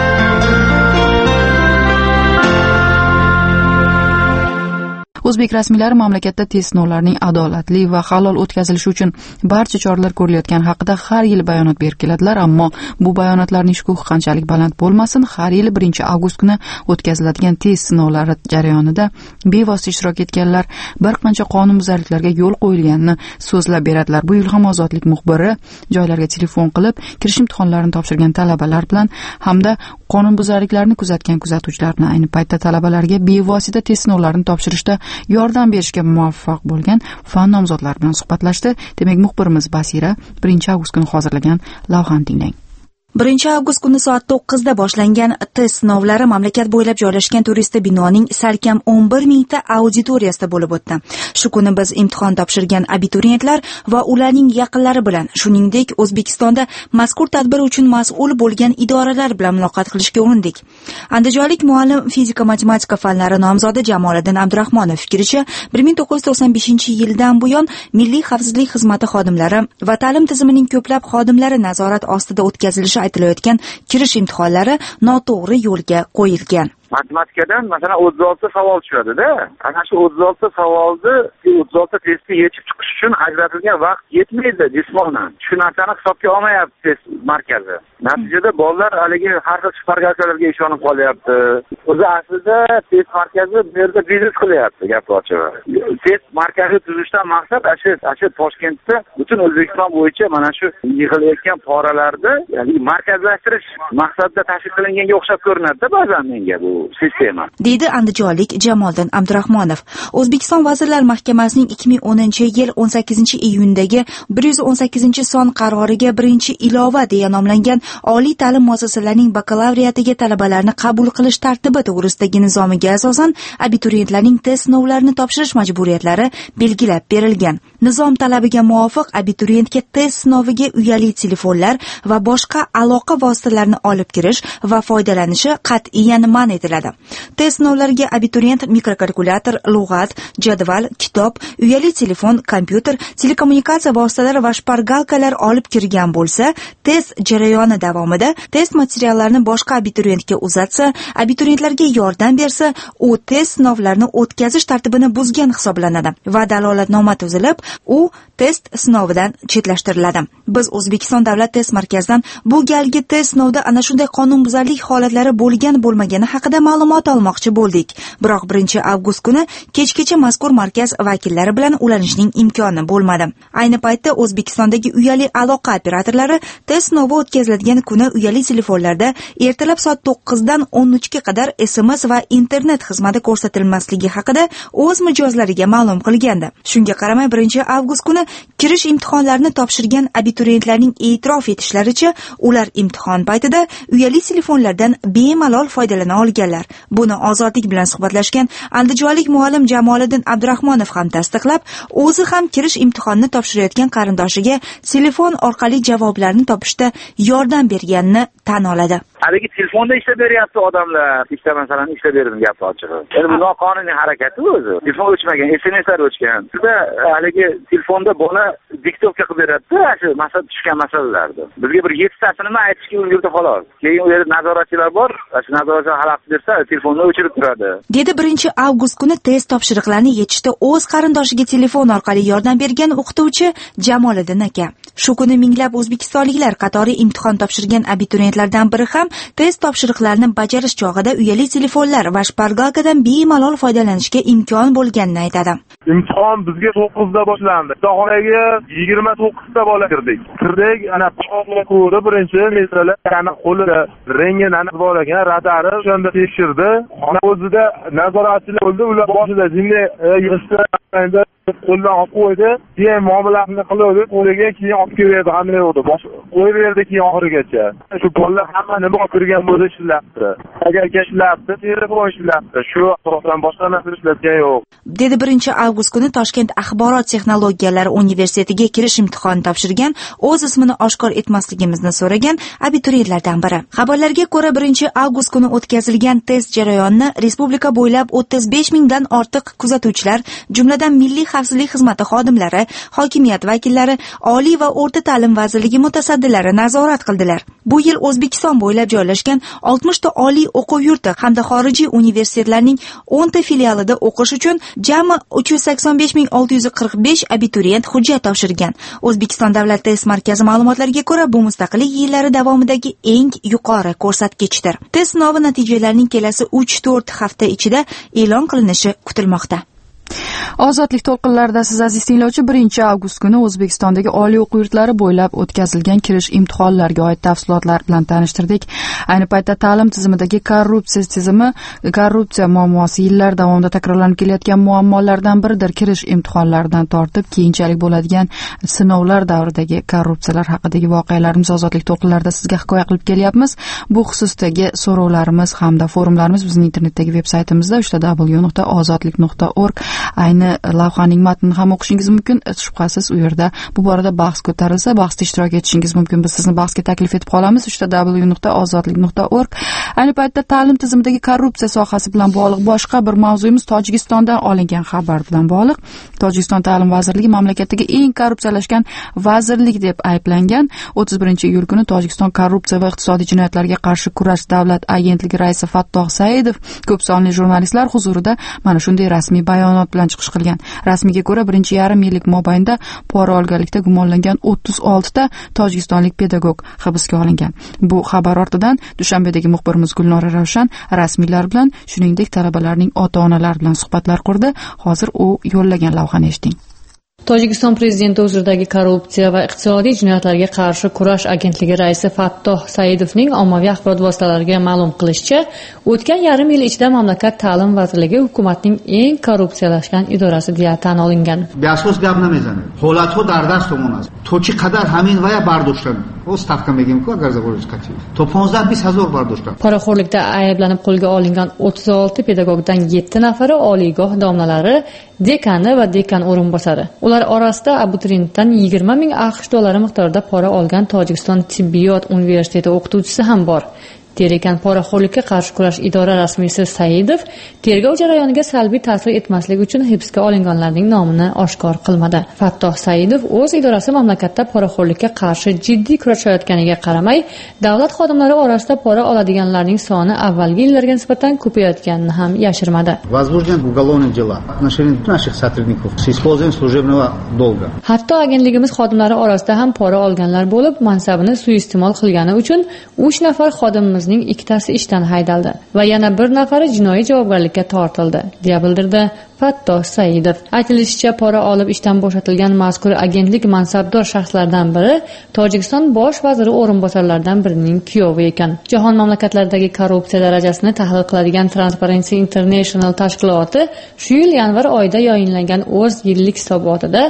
O'zbek rasmiylari mamlakatda test sinovlarining adolatli va halol o'tkazilishi uchun barcha choralar ko'rilayotgani haqida har yili bayonot berib keladilar, ammo bu bayonotlarning shukuhi qanchalik baland bo'lmasin, har yili birinchi avgust kuni o'tkaziladigan test sinovlari jarayonida bevosita ishtirok etganlar bir qancha qonunbuzarliklarga yo'l qo'yilganini so'zlab beradilar. Bu yil ham Ozodlik muxbiri joylarga telefon qilib, kirish imtihonlarini topshirgan talabalar bilan hamda qonunbuzarliklarni kuzatgan kuzatuvchilar bilan ayni paytda talabalarga bevosita test sinovlarini topshirishda yordam berishga muvaffaq bo'lgan fan nomzodlari bilan suhbatlashdi. Demak, muxbirimiz Basira birinchi avgust kuni hozirlagan lavhani tinglang. birinchi avgust kuni soat to'qqizda boshlangan test sinovlari mamlakat bo'ylab joylashgan turist binoning salkam o'n bir mingta auditoriyasida bo'lib o'tdi. Shu kuni biz imtihon topshirgan abituriyentlar va ularning yaqinlari bilan, shuningdek O'zbekistonda mazkur tadbir uchun mas'ul bo'lgan idoralar bilan muloqot qilishga urindik. Andijonlik muallim fizika matematika fanlari nomzodi Jamoliddin Abdurahmonov fikricha, bir ming to'qqiz yuz to'qson beshinchi yildan buyon Milliy xavfsizlik xizmati xodimlari va ta'lim tizimining ko'plab xodimlari nazorat ostida o'tkazilishi aytilayotgan kirish imtihonlari noto'g'ri yo'lga qo'yilgan. Matematikadan masalan o'ttiz olti savol tushadi-da. Ana shu o'ttiz olti savolni o'ttiz olti testni yechib chiqish uchun ajratilgan vaqt yetmaydi jismonan. Shu narsani hisobga olmayapti test markazi. Natijada bolalar haligi har xil shpargalkalarga ishonib qolyapti. O'zi aslida test markazi bu yerda biznes qilyapti, gap ochig'i. Test markazi tuzishdan maqsad shu shu Toshkentda butun O'zbekiston bo'yicha mana shu yig'ilayotgan poralarni, ya'ni markazlashtirish maqsadida tashkil qilinganga o'xshab ko'rinadi ba'zan menga bu sistema, deydi andijonlik Jamoliddin Abdurahmonov. O'zbekiston Vazirlar Mahkamasining ikki ming o'ninchi yil o'n sakkizinchi iyundagi bir yuz o'n sakkizinchi son qaroriga birinchi ilova deya nomlangan oliy ta'lim muassasalarining bakalavriatiga talabalarni qabul qilish tartibi to'g'risidagi nizomiga asosan abituriyentlarning test sinovlarini topshirish majburiyatlari belgilab berilgan. Nizom talabiga muvofiq abituriyentga test sinoviga uyali telefonlar va boshqa aloqa vositalarini olib kirish va foydalanishi qat'iyan man etiladi. Test sinovlariga abituriyent mikrokalkulyator, lug'at, jadval, kitob, uyali telefon, kompyuter, telekommunikatsiya vositalari va shpargalkalar olib kirgan bo'lsa, test jarayoni davomida test materiallarini boshqa abituriyentga uzatsa, abituriyentlarga yordam bersa, u test sinovlarini o'tkazish tartibini buzgan hisoblanadi va dalolatnoma tuzilib, u test sinovidan chetlashtiriladi. Biz O'zbekiston davlat test markazidan bu galgi test sinovda ana shunday qonunbuzarlik holatlari bo'lgan bo'lmagani haqida ma'lumot olmoqchi bo'ldik. Biroq birinchi avgust kuni kechgacha mazkur markaz vakillari bilan ulanishning imkoni bo'lmadi. Ayni paytda O'zbekistondagi uyali aloqa operatorlari test sinovi o'tkaziladigan kuni uyali telefonlarda ertalab soat to'qqizdan o'n uchga qadar S M S va internet xizmati ko'rsatilmasligi haqida o'z mijozlariga ma'lum qilgandi. Shunga qaramay birinchi avgust kuni kirish imtihonlarini topshirgan abituriyentlarning e'tirof etishlaricha, ular imtihon paytida uyali telefonlardan bemalol foydalana olganlar. Buni Ozodlik bilan suhbatlashgan andijonlik muallim Jamoliddin Abdurahmonov ham tasdiqlab, o'zi ham kirish imtihonini topshirayotgan qarindoshiga telefon orqali javoblarni topishda yordam berganini tan oladi. haligi telefonda ishlab beryapti odamlar, ikkita masalani ishlab berdim gapi ochig'i. Endi bu noqonuniy harakati o'zi. Telefon o'chmagan, S M Slar o'chgan. Shunda haligi telefonda bola diktovka qilib beradi, shu masala tushgan masalalarni. Bizga bir yettitasini aytishga ulgurdi xolos. Keyin u yerda nazoratchilar bor, shu nazoratchilar xalaqit bersa, telefonni o'chirib turadi. Dedi birinchi avgust kuni test topshiriqlarini yechishda o'z qarindoshiga telefon orqali yordam bergan o'qituvchi Jamoliddin aka. Shu kuni minglab o'zbekistonliklar qatori imtihon topshirgan abituriyentlardan biri ham test topshiriqlarini bajarish chog'ida uyali telefonlar va shpargalkadan bemalol foydalanishga imkon bo'lganini aytadi. Imtihon bizga to'qqizda boshlandi. Xonaga yigirma to'qqizta bola kirdik. Kirdik, ana qog'ozga ko'rdi birinchi mesela ana qo'lida rengenani bor ekan, radari o'shanda tekshirdi. Xona o'zida nazoratchilar bo'ldi, ular boshida jinni yig'ishda qo'ldan olib qo'ydi, keyin muomalasini qildi, qo'liga keyin olib keldi, qanday bo'ldi? Qo'yib berdi keyin oxirigacha. Shu bolalar hamma nima olib kirgan bo'lsa ishlabdi. Agar ishlabdi, telefon ishlabdi. Shu asosdan boshqa narsa ishlatgan yo'q. Dedi birinchi avgust kuni Toshkent axborot texnologiyalari universitetiga kirish imtihoni topshirgan, o'z ismini oshkor etmasligimizni so'ragan abituriyentlardan biri. Xabarlarga ko'ra birinchi avgust kuni o'tkazilgan test jarayonini respublika bo'ylab o'ttiz besh mingdan ortiq kuzatuvchilar, jumladan Milliy xavfsizlik xizmati xodimlari, hokimiyat vakillari, Oliy va o'rta ta'lim vazirligi mutasaddilari nazorat qildilar. Bu yil O'zbekiston bo'ylab joylashgan oltmish ta oliy o'quv yurti hamda xorijiy universitetlarning o'n ta filialida o'qish uchun jami uch yuz sakson besh ming olti yuz qirq besh abituriyent hujjat topshirgan. O'zbekiston davlat test markazi ma'lumotlariga ko'ra, bu mustaqillik yillari davomidagi eng yuqori ko'rsatkichdir. Test sinovi natijalarining kelasi uch to'rt hafta ichida e'lon qilinishi kutilmoqda. Ozodlik to'lqinlarida siz aziz tinglovchi birinchi avgust kuni O'zbekistondagi oliy o'quv yurtlari bo'ylab o'tkazilgan kirish imtihonlariga oid tafsilotlar bilan tanishtirdik. Ayni paytda ta'lim tizimidagi korrupsiya tizimi, korrupsiya muammosi yillar davomida takrorlanib kelayotgan muammolardan biridir. Kirish imtihonlaridan tortib keyinchalik bo'ladigan sinovlar davridagi korrupsiyalar haqidagi voqealarimiz ozodlik to'lqinlarida sizga hikoya qilib kelyapmiz. Bu xususdagi so'rovlarimiz hamda forumlarimiz bizning internetdagi veb-saytimizda w w w nuqta ozodlik nuqta org. Ayni lavhaning matnini ham o'qishingiz mumkin. Shubhasiz u yerda bu borada bahs ko'tarilsa, bahsda ishtirok etishingiz mumkin. Biz sizni bahsga taklif etib qolamiz. w w w nuqta ozodlik nuqta org. Ayni paytda ta'lim tizimidagi korrupsiya sohasi bilan bog'liq boshqa bir mavzuyimiz Tojikistondan olingan xabar bilan bog'liq. Tojikiston ta'lim vazirligi mamlakatdagi eng korrupsiyalashgan vazirlik deb ayblangan. o'ttiz birinchi iyul kuni Tojikiston korrupsiya va iqtisodiy jinoyatlarga qarshi kurash davlat agentligi raisi Fattoh Saidov ko'p sonli jurnalistlar huzurida mana shunday rasmiy bayonot bilan chiqish qilgan. Rasmiyga ko'ra, birinchi yarim yillik mobaynida pora olganlikda gumonlangan o'ttiz olti ta tojikistonlik pedagog hibsga olingan. Bu xabar ortidan Dushanbedagi muxbirimiz Gulnora Ravshan rasmiylar bilan, shuningdek talabalarning ota-onalari bilan suhbatlar qurdi. Hozir u yo'llagan lavhani eshiting. Tojikiston prezidenti huzuridagi korrupsiya va iqtisodiy jinoyatlarga qarshi kurash agentligi raisi Fattoh Saidovning ommaviy axborot vositalariga ma'lum qilishicha, o'tgan yarim yil ichida mamlakat ta'lim vazirligi hukumatning eng korrupsiyalashgan idorasi deya tan olingan. Beasos gap namizane. Holatho dar dastomon ast. To chi qadar hamin vaya bardoshtgan. O stavka megim-ku agar zavorich qachib. To panzdah besh hazor bardoshtgan. Poraxo'rlikda ayblanib qo'lga olingan o'ttiz olti pedagogdan yetti nafari oliygoh domlalari, dekani va dekan o'rinbosari. Ular orasida abituriyentdan yigirma ming AQSh dollari miqdorida pora olgan Tojikiston tibbiyot universiteti o'qituvchisi ham bor. Terekan poraxo'rlikka qarshi kurash idora rasmiysi Saidov tergov jarayoniga salbiy ta'sir etmaslik uchun hibsga olinganlarning nomini oshkor qilmadi. Fattoh Saidov o'z idorasi mamlakatda poraxo'rlikka qarshi jiddiy kurashayotganiga qaramay, davlat xodimlari orasida pora oladiganlarning soni avvalgi yillarga nisbatan ko'payayotganini ham yashirmadi. Возбужден уголовные дела в отношении наших сотрудников с использованием служебного долга. Hatto agentligimiz xodimlari orasida ham pora olganlar bo'lib, mansabini suiiste'mol qilgani uchun uch nafar xodimimiz ning ikkitasi ishdan haydaldi va yana bir nafari jinoiy javobgarlikka tortildi, deya bildirdi Fattoh Saidov. Aytilishicha, pora olib ishdan bo'shatilgan mazkur agentlik mansabdor shaxslardan biri Tojikiston bosh vaziri o'rinbosarlaridan birining kuyovi ekan. Jahon mamlakatlaridagi korrupsiya darajasini tahlil qiladigan Transparency International tashkiloti shu yil yanvar oyida yayinlangan o'z yillik hisobotida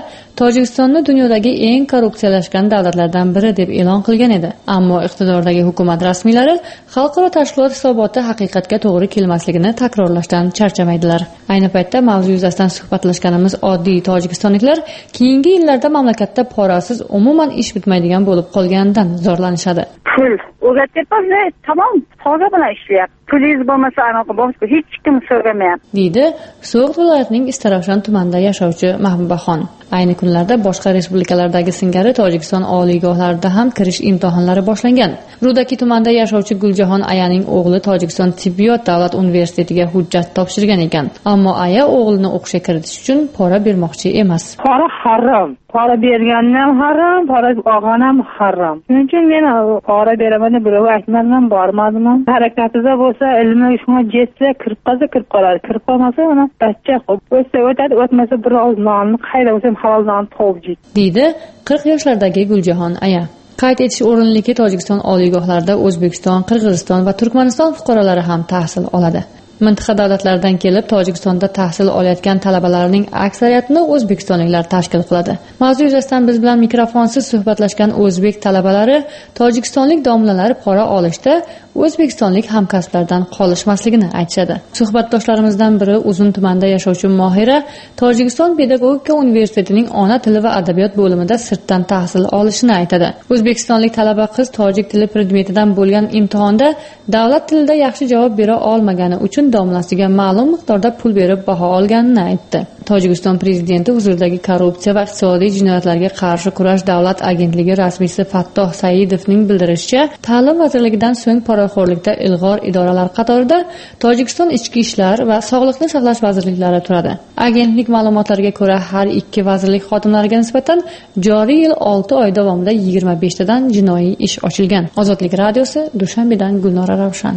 Tojikistonni dunyodagi eng korrupsiyalashgan davlatlardan biri deb e'lon qilgan edi. Ammo iqtidordagi hukumat rasmiylari xalqaro tashkilot hisoboti haqiqatga to'g'ri kelmasligini takrorlashdan charchamaydilar. Ayni paytda mavzu yuzasidan suhbatlashganimiz oddiy tojikistonliklar keyingi yillarda mamlakatda porasiz umuman ish bitmaydigan bo'lib qolganidan zorlanishadi. Pul o'rgatyapmiz, tamom, toza bilan ishlayapti. Pulingiz bo'lmasa anaqa boshqa hech kim so'ramayapti, deydi So'g'd viloyatining Istaravshan tumanida yashovchi Mahbubaxon. Ayni kunlarda boshqa respublikalardagi singari Tojikiston oliygohlarida ham kirish imtihonlari boshlangan. Rudaki tumanida yashovchi Guljahon Ayaning o'g'li Tojikiston tibbiyot davlat universitetiga hujjat topshirgan ekan. Ammo Aya o'g'lini o'qishga kiritish uchun pora bermoqchi emas. Pora harom. Pora berganim ham harom, pora olganim ham harom. Shuning uchun men pora beraman deb birov aytmadim, bormadim. Harakatida bo'lsa, ilmi shunga jetsa, kirib qolsa kirib qoladi. Kirib qolmasa, uni bachcha o'tsa o'tadi, o'tmasa bir oz nonni qayda o'sha halol non tovib yeydi, deydi qirq yoshlardagi Guljahon Aya. Qayd etish o'rinliki, Tojikiston oliygohlarida O'zbekiston, Qirg'iziston va Turkmaniston fuqarolari ham tahsil oladi. Mintaqa davlatlaridan kelib Tojikistonda tahsil olayotgan talabalarning aksariyatini o'zbekistonliklar tashkil qiladi. Mavzu yuzasidan biz bilan mikrofonsiz suhbatlashgan o'zbek talabalari tojikistonlik domlalar pora olishda o'zbekistonlik hamkasblardan qolishmasligini aytishadi. Suhbatdoshlarimizdan biri Uzun tumanida yashovchi Mohira Tojikiston pedagogika universitetining ona tili va adabiyot bo'limida sirtdan tahsil olishini aytadi. O'zbekistonlik talaba qiz tojik tili predmetidan bo'lgan imtihonda davlat tilida yaxshi javob bera olmagani uchun domlasiga ma'lum miqdorda pul berib baho olganini aytdi. Tojikiston prezidenti huzuridagi korrupsiya va iqtisodiy jinoyatlarga qarshi kurash davlat agentligi rasmiysi Fattoh Saidovning bildirishicha, ta'lim vazirligidan so'ng poraxo'rlikda ilg'or idoralar qatorida Tojikiston ichki ishlar va sog'liqni saqlash vazirliklari turadi. Agentlik ma'lumotlariga ko'ra, har ikki vazirlik xodimlariga nisbatan joriy yil olti oy davomida yigirma besh tadan jinoiy ish ochilgan. Ozodlik radiosi, Dushanbedan Gulnora Ravshan.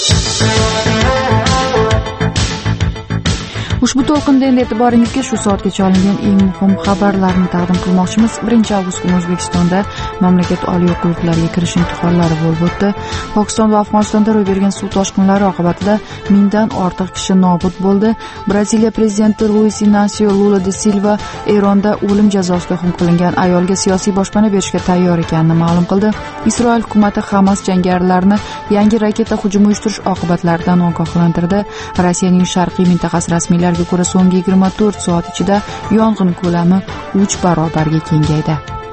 Ushbu to'lqinda endi e'tiboringizga shu soatgacha olingan eng muhim xabarlarni taqdim qilmoqchimiz. birinchi avgust kuni O'zbekistonda mamlakat oliy o'quv yurtlariga kirish imtihonlari bo'lib o'tdi. Pokiston va Afg'onistonda ro'y bergan suv toshqinlari oqibatida mingdan ortiq kishi nobud bo'ldi. Braziliya prezidenti Luis Inacio Lula da Silva Eronda o'lim jazosiga hukm qilingan ayolga siyosiy boshpana berishga tayyor ekanini ma'lum qildi. Isroil hukumati Hamas jangarilarini yangi raketa hujumi uyushtirish oqibatlaridan ogohlantirdi. Rossiyaning sharqiy mintaqasi rasmiylari ko'ra so'nggi yigirma to'rt soat ichida yong'in ko'lami uch barobarga kengaydi.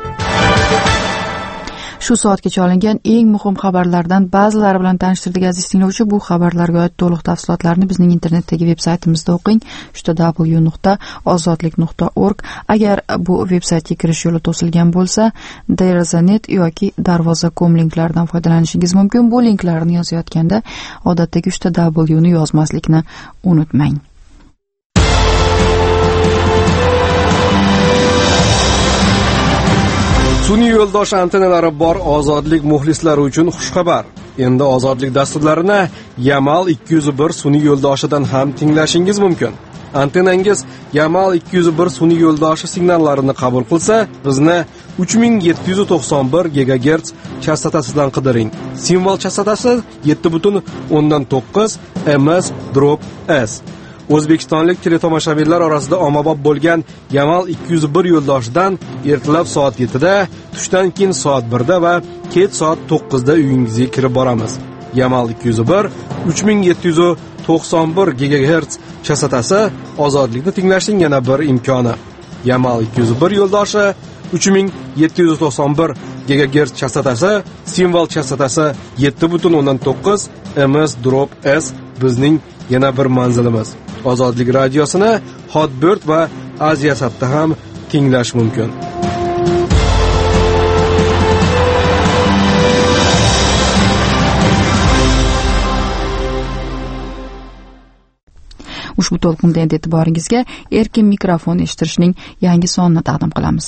Shu soatgacha olingan eng muhim xabarlardan ba'zilari bilan tanishtirdik aziz tinglovchi. Bu xabarlarga oid to'liq tafsilotlarni bizning internetdagi veb-saytimizda o'qing. w nuqta ozodlik nuqta org. Agar bu veb-saytga kirish yo'li to'silgan bo'lsa, derazanet yoki darvoza nuqta com linklaridan foydalanishingiz mumkin. Bu linklarni yozayotganda odatdagi uchta w ni yozmaslikni unutmang. Sun'iy yo'ldosh antennalari bor ozodlik muxlislari uchun xushxabar. Endi ozodlik dasturlarini Yamal ikki yuz bir sun'iy yo'ldoshidan ham tinglashingiz mumkin. Antennangiz Yamal ikki yuz bir sun'iy yo'ldoshi signallarini qabul qilsa, bizni uch ming yetti yuz to'qson bir gigagerts chastotasidan qidiring. Simvol chastotasi yetti butun o'ndan to'qqiz M S drop S. O'zbekistonlik teletomoshabinlar orasida ommabop bo'lgan Yamal ikki yuz bir yo'ldoshidan ertalab soat yettida, tushdan keyin soat birda va kech soat to'qqizda uyingizga kirib boramiz. Yamal ikki yuz bir uch ming yetti yuz to'qson bir gigagerts chastotasi ozodlikni tinglashning yana bir imkoni. Yamal ikki yuz bir yo'ldoshi uch ming yetti yuz to'qson bir gigagerts chastotasi, simvol chastotasi yetti butun o'ndan to'qqiz M S drop S bizning yana bir manzilimiz. Ozodlik radiosini Hotbird va Aziyasatda ham tinglash mumkin. Ushbu to'lqinda endi e'tiboringizga erkin mikrofon eshittirishning yangi sonini taqdim qilamiz.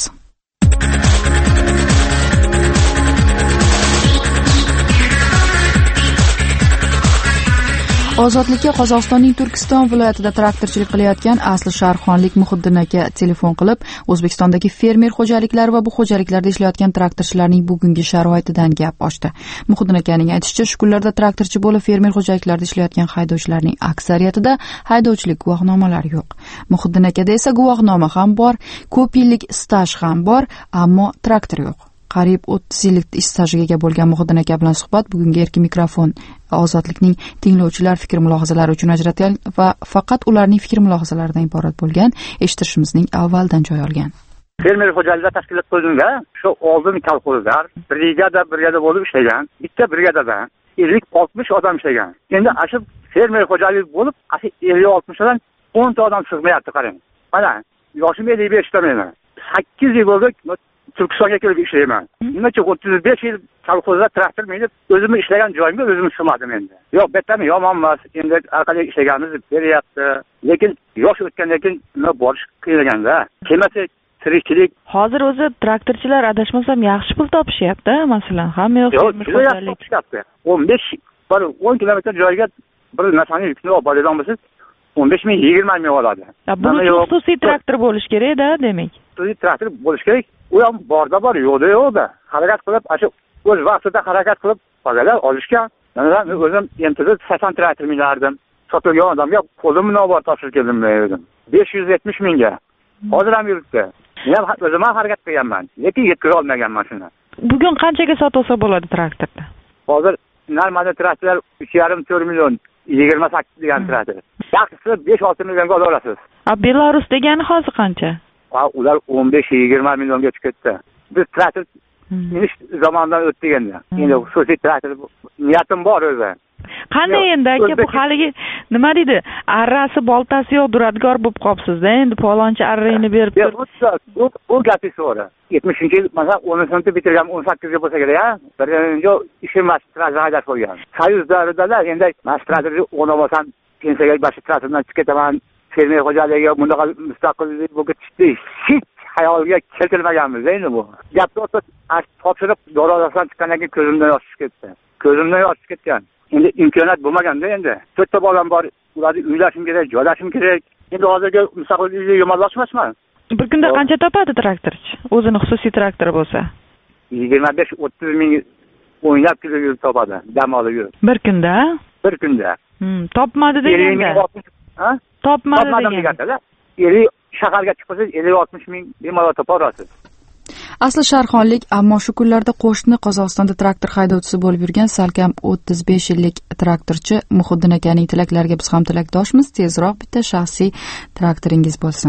Ozodlikka Qozog'istonning Turkiston viloyatida traktorchilik qilayotgan asli sharxonlik Muhiddin aka telefon qilib, O'zbekistondagi fermer xo'jaliklari va bu xo'jaliklarda ishlayotgan traktorchilarning bugungi sharoitidan gap ochdi. Muhiddin akaning aytishicha, shu kunlarda traktorchi bo'lib fermer xo'jaliklarida ishlayotgan haydovchilarning aksariyatida haydovchilik guvohnomalari yo'q. Muhiddin akada esa guvohnoma ham bor, ko'p yillik staj ham bor, ammo traktor yo'q. Qariyb o'ttiz yillik ish stajiga ega bo'lgan Muhiddin aka bilan suhbat bugungi erkin mikrofon Ozodlikning tinglovchilar fikr mulohazalari uchun ajratilgan va faqat ularning fikr mulohazalaridan iborat bo'lgan eshittirishimizning avvaldan joy olgan. Fermer xo'jaliklar tashkil qilganda shu oldin kolxozlar brigada brigada bo'lib ishlagan, bitta brigadada ellik oltmish odam ishlagan. Endi ashu fermer xo'jalik bo'lib, ashu ellik oltmish dan o'n ta odam sig'mayapti, qarang. Mana yoshim ellik beshda meni. sakkiz yil bo'ldi Turkistonga kelib ishlayman. Nima uchun o'ttiz besh yil kolxozda traktor minib, o'zimni ishlagan joyimga o'zim sig'madim endi. Yo'q, bu yerdan yomon emas. Endi orqaga ishlaganimiz beryapti. Lekin yosh o'tgandan keyin nima borish qiynalganda, kelmasa tirikchilik. Hozir o'zi traktorchilar adashmasam yaxshi pul topishyapti, masalan, hamma yoq fermer xo'jalik. o'n besh bir o'n kilometr joyga bir narsani yukni olib boradigan bo'lsa, o'n besh ming yigirma ming oladi. Bu xususiy traktor bo'lish kerak-da, demak. Xususiy traktor bo'lish kerak. U ham borda bor, yo'qda yo'qda. Harakat qilib, ashu o'z vaqtida harakat qilib pagalar olishgan. Men o'zim endi sakson traktor minardim. Sotilgan odamga qo'lim bilan bor topshirib keldim men. besh yuz yetmish mingga. Hozir ham yuribdi. Men ham o'zim ham harakat qilganman, lekin yetkiza olmaganman shuni. Bugun qanchaga sotsa bo'ladi traktorni? Hozir normalda traktorlar uch yarim to'rt million, yigirma sakkiz degan traktor. Yaxshisi besh olti millionga ola olasiz. A Belarus degani hozir qancha? Ha, ular o'n besh yigirma millionga chiqib ketdi. Biz traktor minish zamondan o'tdik endi. Endi xususiy traktor niyatim bor o'zi. Qanday endi aka, bu haligi nima deydi? Arrasi, boltasi yo'q, duradgor bo'lib qolibsiz-da. Endi palonchi arrayni berib tur. Bu bu gapi so'ra. yetmishinchi yil, masalan, o'ninchi sinfni bitirgan o'n sakkizga bo'lsa kerak, ha? Birinchi ishim traktor haydab qo'ygan. Soyuz davrida endi traktorni o'ynamosam, pensiyaga boshqa traktordan chiqib ketaman. Fermer xo'jaligiga bunday mustaqillik bo'lib chiqdi. Hech hayolga keltirmaganmiz endi bu. Gapni topshirib, dorozasidan chiqqandan keyin ko'zimdan yosh chiqib ketdi. Ko'zimdan yosh chiqib ketgan. Endi imkoniyat bo'lmaganda endi. To'rtta bolam bor, ularni uylashim kerak, joylashim kerak. Endi hozirgi mustaqillikni yomonlashmasman. Bir kunda qancha topadi traktorchi? O'zini xususiy traktor bo'lsa. yigirma besh o'ttiz ming o'ynab kelib topadi, dam olib yurib. Bir kunda? Bir kunda. Hmm, topmadi deganda. Ha? Topmadi deganda. ellik shaharga chiqsangiz ellik oltmish ming bemalol topa olasiz. Asli sharxonlik, ammo shu kunlarda qo'shni Qozog'istonda traktor haydovchisi bo'lib yurgan salkam o'ttiz besh yillik traktorchi Muhiddin akaning tilaklariga biz ham tilakdoshmiz. Tezroq bitta shaxsiy traktoringiz bo'lsin.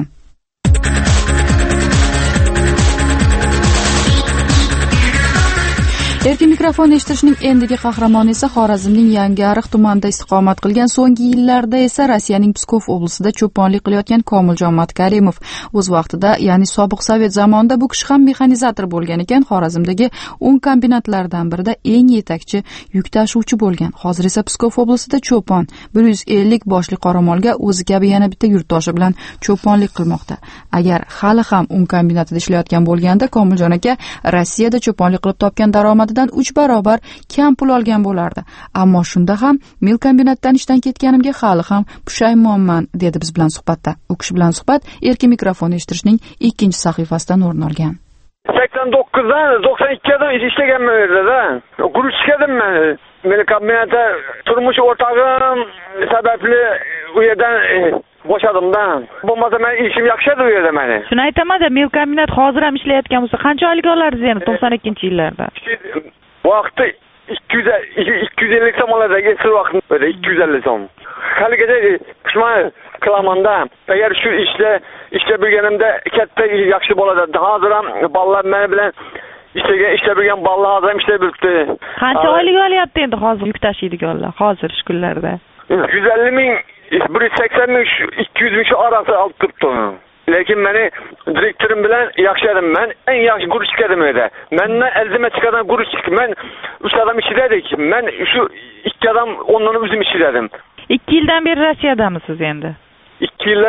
Erkin mikrofon eshitishning endigi qahramoni esa Xorazmning Yangiariq tumanida istiqomat qilgan, so'nggi yillarda esa Rossiyaning Pskov oblasida cho'ponlik qilayotgan Komiljon Matkarimov. O'z vaqtida, ya'ni sobiq Sovet zamonida bu kishi ham mexanizator bo'lgan ekan. Xorazmdagi o'n kombinatlardan birida eng yetakchi yuk tashuvchi bo'lgan. Hozir esa Pskov oblasida cho'pon bir yuz ellik boshli qoramolga o'zi kabi yana bitta yurtdoshi bilan cho'ponlik qilmoqda. Agar hali ham o'n kombinatida ishlayotgan bo'lganda, Komiljon aka Rossiyada cho'ponlik qilib topgan daromadi uch barobar kam pul olgan bo'lardi. Ammo shunda ham mil kombinatdan ishdan ketganimga hali ham pushaymonman, dedi biz bilan suhbatda. U kishi bilan suhbat erkin mikrofon eshitishning ikkinchi sahifasidan o'rin olgan. sakson to'qqizdan to'qson ikkiga ishlaganman yerda. Guruchkadim men. Meni kombinatda turmush o'rtog'im sababli u yerdan bo'shadim-da. Bo'lmasa men ishim yaxshi edi u yerda meni. Shuni aytaman-da, mil kombinat hozir ham ishlayotgan bo'lsa, qancha oylik olardingiz endi to'qson ikkinchi yillarda? Vaqti ikki yuz ikki yuz ellik so'm oladagi shu vaqtda ikki yuz ellik so'm. Haligacha qishman qilamanda, agar shu ishda ishlab bo'lganimda katta yaxshi bo'ladi. Hozir ham bolalar men bilan ishlagan ishlab bo'lgan bolalar hozir ham ishlab yuribdi. Qancha oylik olyapti endi hozir yuk tashiydiganlar hozir shu kunlarda? yuz ellik ming, bir yuz sakson ming, ikki yuz ming orasi olib turibdi. Lekin meni direktorim bilan yaxshi edim. Men eng yaxshi guruchka edim edi. Mendan elzima chiqadan guruchka. Men uch odam ishladik. Men shu ikki odam ondan o'zim ishladim. ikki yildan beri Rossiyadamisiz endi? ikki yil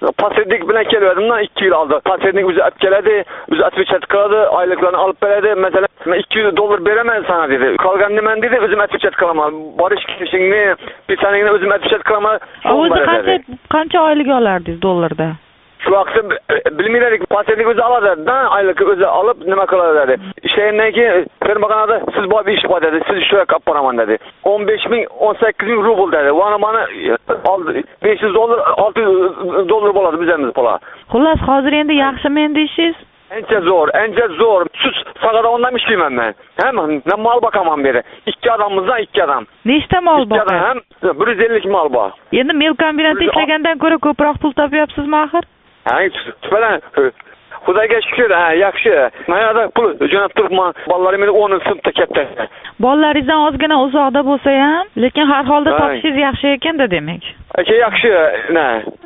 Pasirdik bilan keliyordimdan ikki yil oldi. Pasirdik o'zi olib keladi, o'zi отвечать qiladi, oyliklarni olib beradi. Masalan, men ikki yuz dollar beraman sana dedi. Qolgan niman dedi, o'zim отвечать qilaman. Borish kelishingni, bisaningni o'zim отвечать qilaman. O'zi qancha qancha oylik olardingiz dollarda? Shu vaqtda bilmaylik, pasirdik o'zi oladi, oylikni o'zi olib nima qiladi dedi. Ishlaydan keyin fermaxonada siz borib ish qiladi dedi. Siz shu yoqqa olib boraman dedi. o'n besh ming o'n sakkiz ming rubl dedi. Vana mana besh yuz dollar olti yuz dollar bo'ladi bizimiz pula. Xullas, hozir endi yaxshimi endi ishingiz? Ancha zo'r, ancha zo'r. Siz sag'adondan ishlayman men. Ham mol boqaman beri. Ikki odamimizdan ikki odam. Nechta mol bor? Ikki odam ham bir yuz ellik mol bor. Endi mil kombinatda ishlagandan ko'ra ko'proq pul topyapsizmi axir? Ha, bilan Xudoga shukr, ha, yaxshi. Men yoqda pul jo'nab turibman. Bolalarim o'n sinfda katta. Bolalaringizdan ozgina uzoqda bo'lsa ham, lekin har holda topishingiz yaxshi ekan-da demak. Aka yaxshi, na.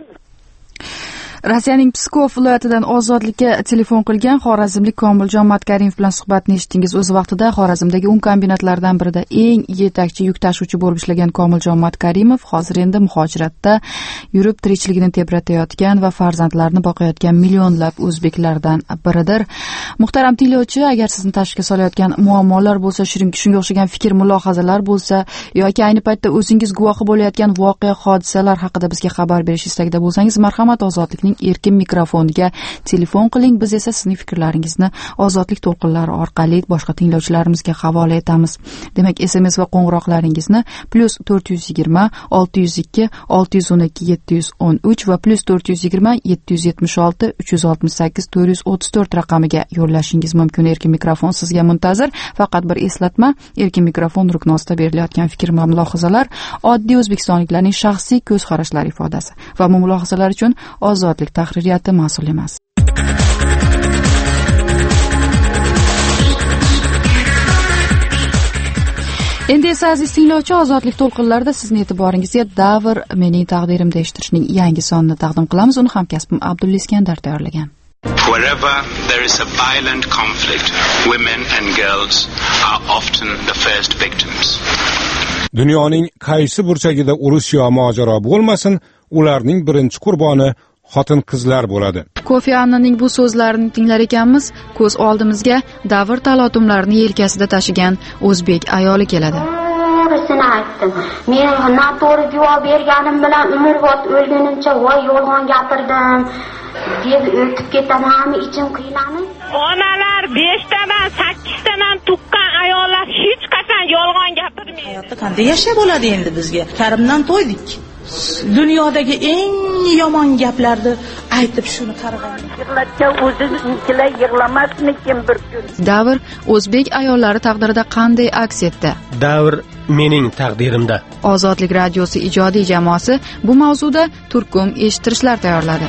Rossiyaning Pskov viloyatidan ozodlikka telefon qilgan xorazmlik Komiljon Matkarimov bilan suhbatni eshitdingiz. O'z vaqtida Xorazmdagi un kombinatlardan birida eng yetakchi yuk tashuvchi bo'lib ishlagan Komiljon Matkarimov hozir endi muhojiratda yurib tirikchiligini tebratayotgan va farzandlarini boqayotgan millionlab o'zbeklardan biridir. Muhtaram tinglovchi, agar sizni tashvishga solayotgan muammolar bo'lsa, shunga o'xshagan fikr mulohazalar bo'lsa yoki ayni paytda o'zingiz guvohi bo'layotgan voqea hodisalar haqida bizga xabar berish istagida bo'lsangiz, marhamat ozodlikning erkin mikrofoniga telefon qiling. Biz esa sizning fikrlaringizni ozodlik to'lqinlari orqali boshqa tinglovchilarimizga havola etamiz. Demak, S M S va qo'ng'iroqlaringizni plus to'rt yuz yigirma olti yuz ikki olti yuz o'n ikki yetti yuz o'n uch va plus to'rt yuz yigirma yetti yuz yetmish olti uch yuz oltmish sakkiz to'rt yuz o'ttiz to'rt raqamiga yo'llashingiz mumkin. Erkin mikrofon sizga muntazir. Faqat bir eslatma, erkin mikrofon rukni ostida berilayotgan fikr va mulohazalar oddiy o'zbekistonliklarning shaxsiy ko'z qarashlari ifodasi va bu mulohazalar uchun ozodlik tahririyati mas'ul emas. Endi esa aziz tinglovchi, ozodlik to'lqinlarida sizning e'tiboringizga Davr mening taqdirimda eshittirishning yangi sonini taqdim qilamiz. Uni hamkasbim Abdulla Iskandar tayyorlagan. Wherever there is a violent conflict, women and girls are often the first victims. Dunyoning qaysi burchagida urush yo mojaro bo'lmasin, ularning birinchi qurboni xotin-qizlar bo'ladi. Kofi Annaning bu so'zlarini tinglar ekanmiz, ko'z oldimizga davr talotumlarini yelkasida tashigan o'zbek ayoli keladi. To'g'risini aytdim. Men noto'g'ri javob berganim bilan umrbod o'lgunimcha voy yolg'on gapirdim deb o'tib ketaman, ichim qiynalib. Onalar beshtadan sakkiztadan tuqqan ayollar hech qachon yolg'on gapirmaydi. Hayotda qanday yashab bo'ladi endi bizga? Karimdan to'ydik. Dunyodagi eng yomon gaplarni aytib shuni qarg'agan. Yig'latgan o'zingizlar yig'lamasmikin bir kun. Davr o'zbek ayollari taqdirida qanday aks etdi? Davr mening taqdirimda. Ozodlik radiosi ijodiy jamoasi bu mavzuda turkum eshittirishlar tayyorladi.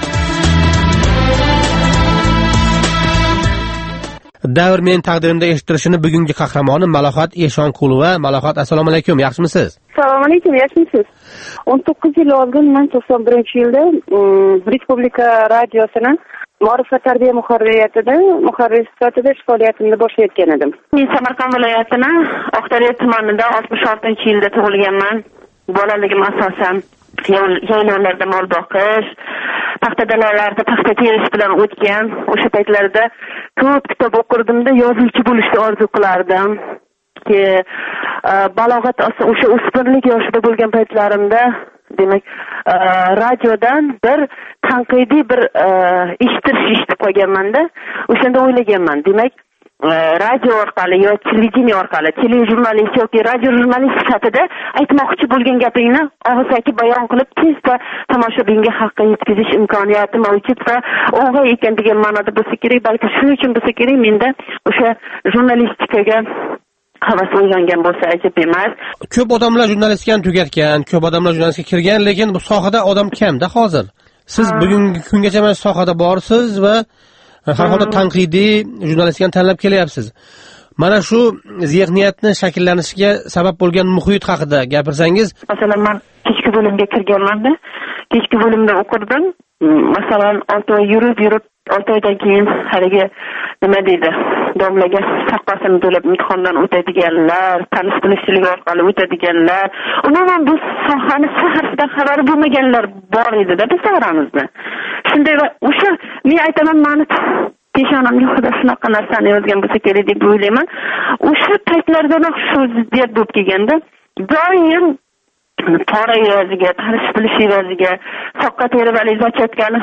Davr mening taqdirimda eshittirishini bugungi qahramoni Malohat Eshonqulova. Malohat, assalomu alaykum, yaxshimisiz? Assalomu alaykum, yaxshimisiz? o'n to'qqiz yil oldin, men to'qson birinchi yilda Respublika radiosini Ma'rif va tarbiya muharririyatida muharrir sifatida ish faoliyatimni boshlayotgan edim. Men Samarqand viloyatining Oqdaryo tumanida oltmish oltinchi yilda tug'ilganman. Bolaligim asosan yaylovlarda mol boqish, paxta dalalarida paxta terish bilan o'tgan. O'sha paytlarda ko'p kitob o'qirdim-da, yozuvchi bo'lishni orzu qilardim. Ki balog'at o'sha o'smirlik yoshida bo'lgan paytlarimda, demak, radiodan bir tanqidiy bir eshitish eshitib qolganman-da. O'shanda o'ylaganman, demak, radio orqali yoki televideniya orqali, telejurnalist yoki radio jurnalist sifatida aytmoqchi bo'lgan gapingni og'zaki bayon qilib tezda tomoshabinga haqqa yetkazish imkoniyati mavjud va o'g'ay ekan degan ma'noda bo'lsa kerak. Balki shuning uchun bo'lsa kerak menda o'sha jurnalistikaga havas uyg'ongan bo'lsa ajab emas. Ko'p odamlar jurnalistlikani tugatgan, ko'p odamlar jurnalistga kirgan, lekin bu sohada odam kamda hozir. Siz bugungi kungacha mana sohada borsiz va har holda tanqidiy jurnalistlikani tanlab kelyapsiz. Mana shu zihniyatni shakllanishiga sabab bo'lgan muhit haqida gapirsangiz. Masalan, men kechki bo'limga kirganman-da. Kechki bo'limda o'qirdim. Masalan, olti oy yurib, yurib, olti oydan keyin haligi nima deydi? Domlaga saqlasini to'lab imtihondan o'tadiganlar, tanish-bilishchilik orqali o'tadiganlar, umuman bu sohani saharsidan xabari bo'lmaganlar bor edi-da biz davramizda. shunday va o'sha men aytaman mani peshonamga xudo shunaqa narsani yozgan bo'lsa kerak deb o'ylayman. O'sha paytlardanoq shu ziddiyat bo'lib kelganda doim pora evaziga, tanish bilish evaziga, soqqa terib ali zachayotgani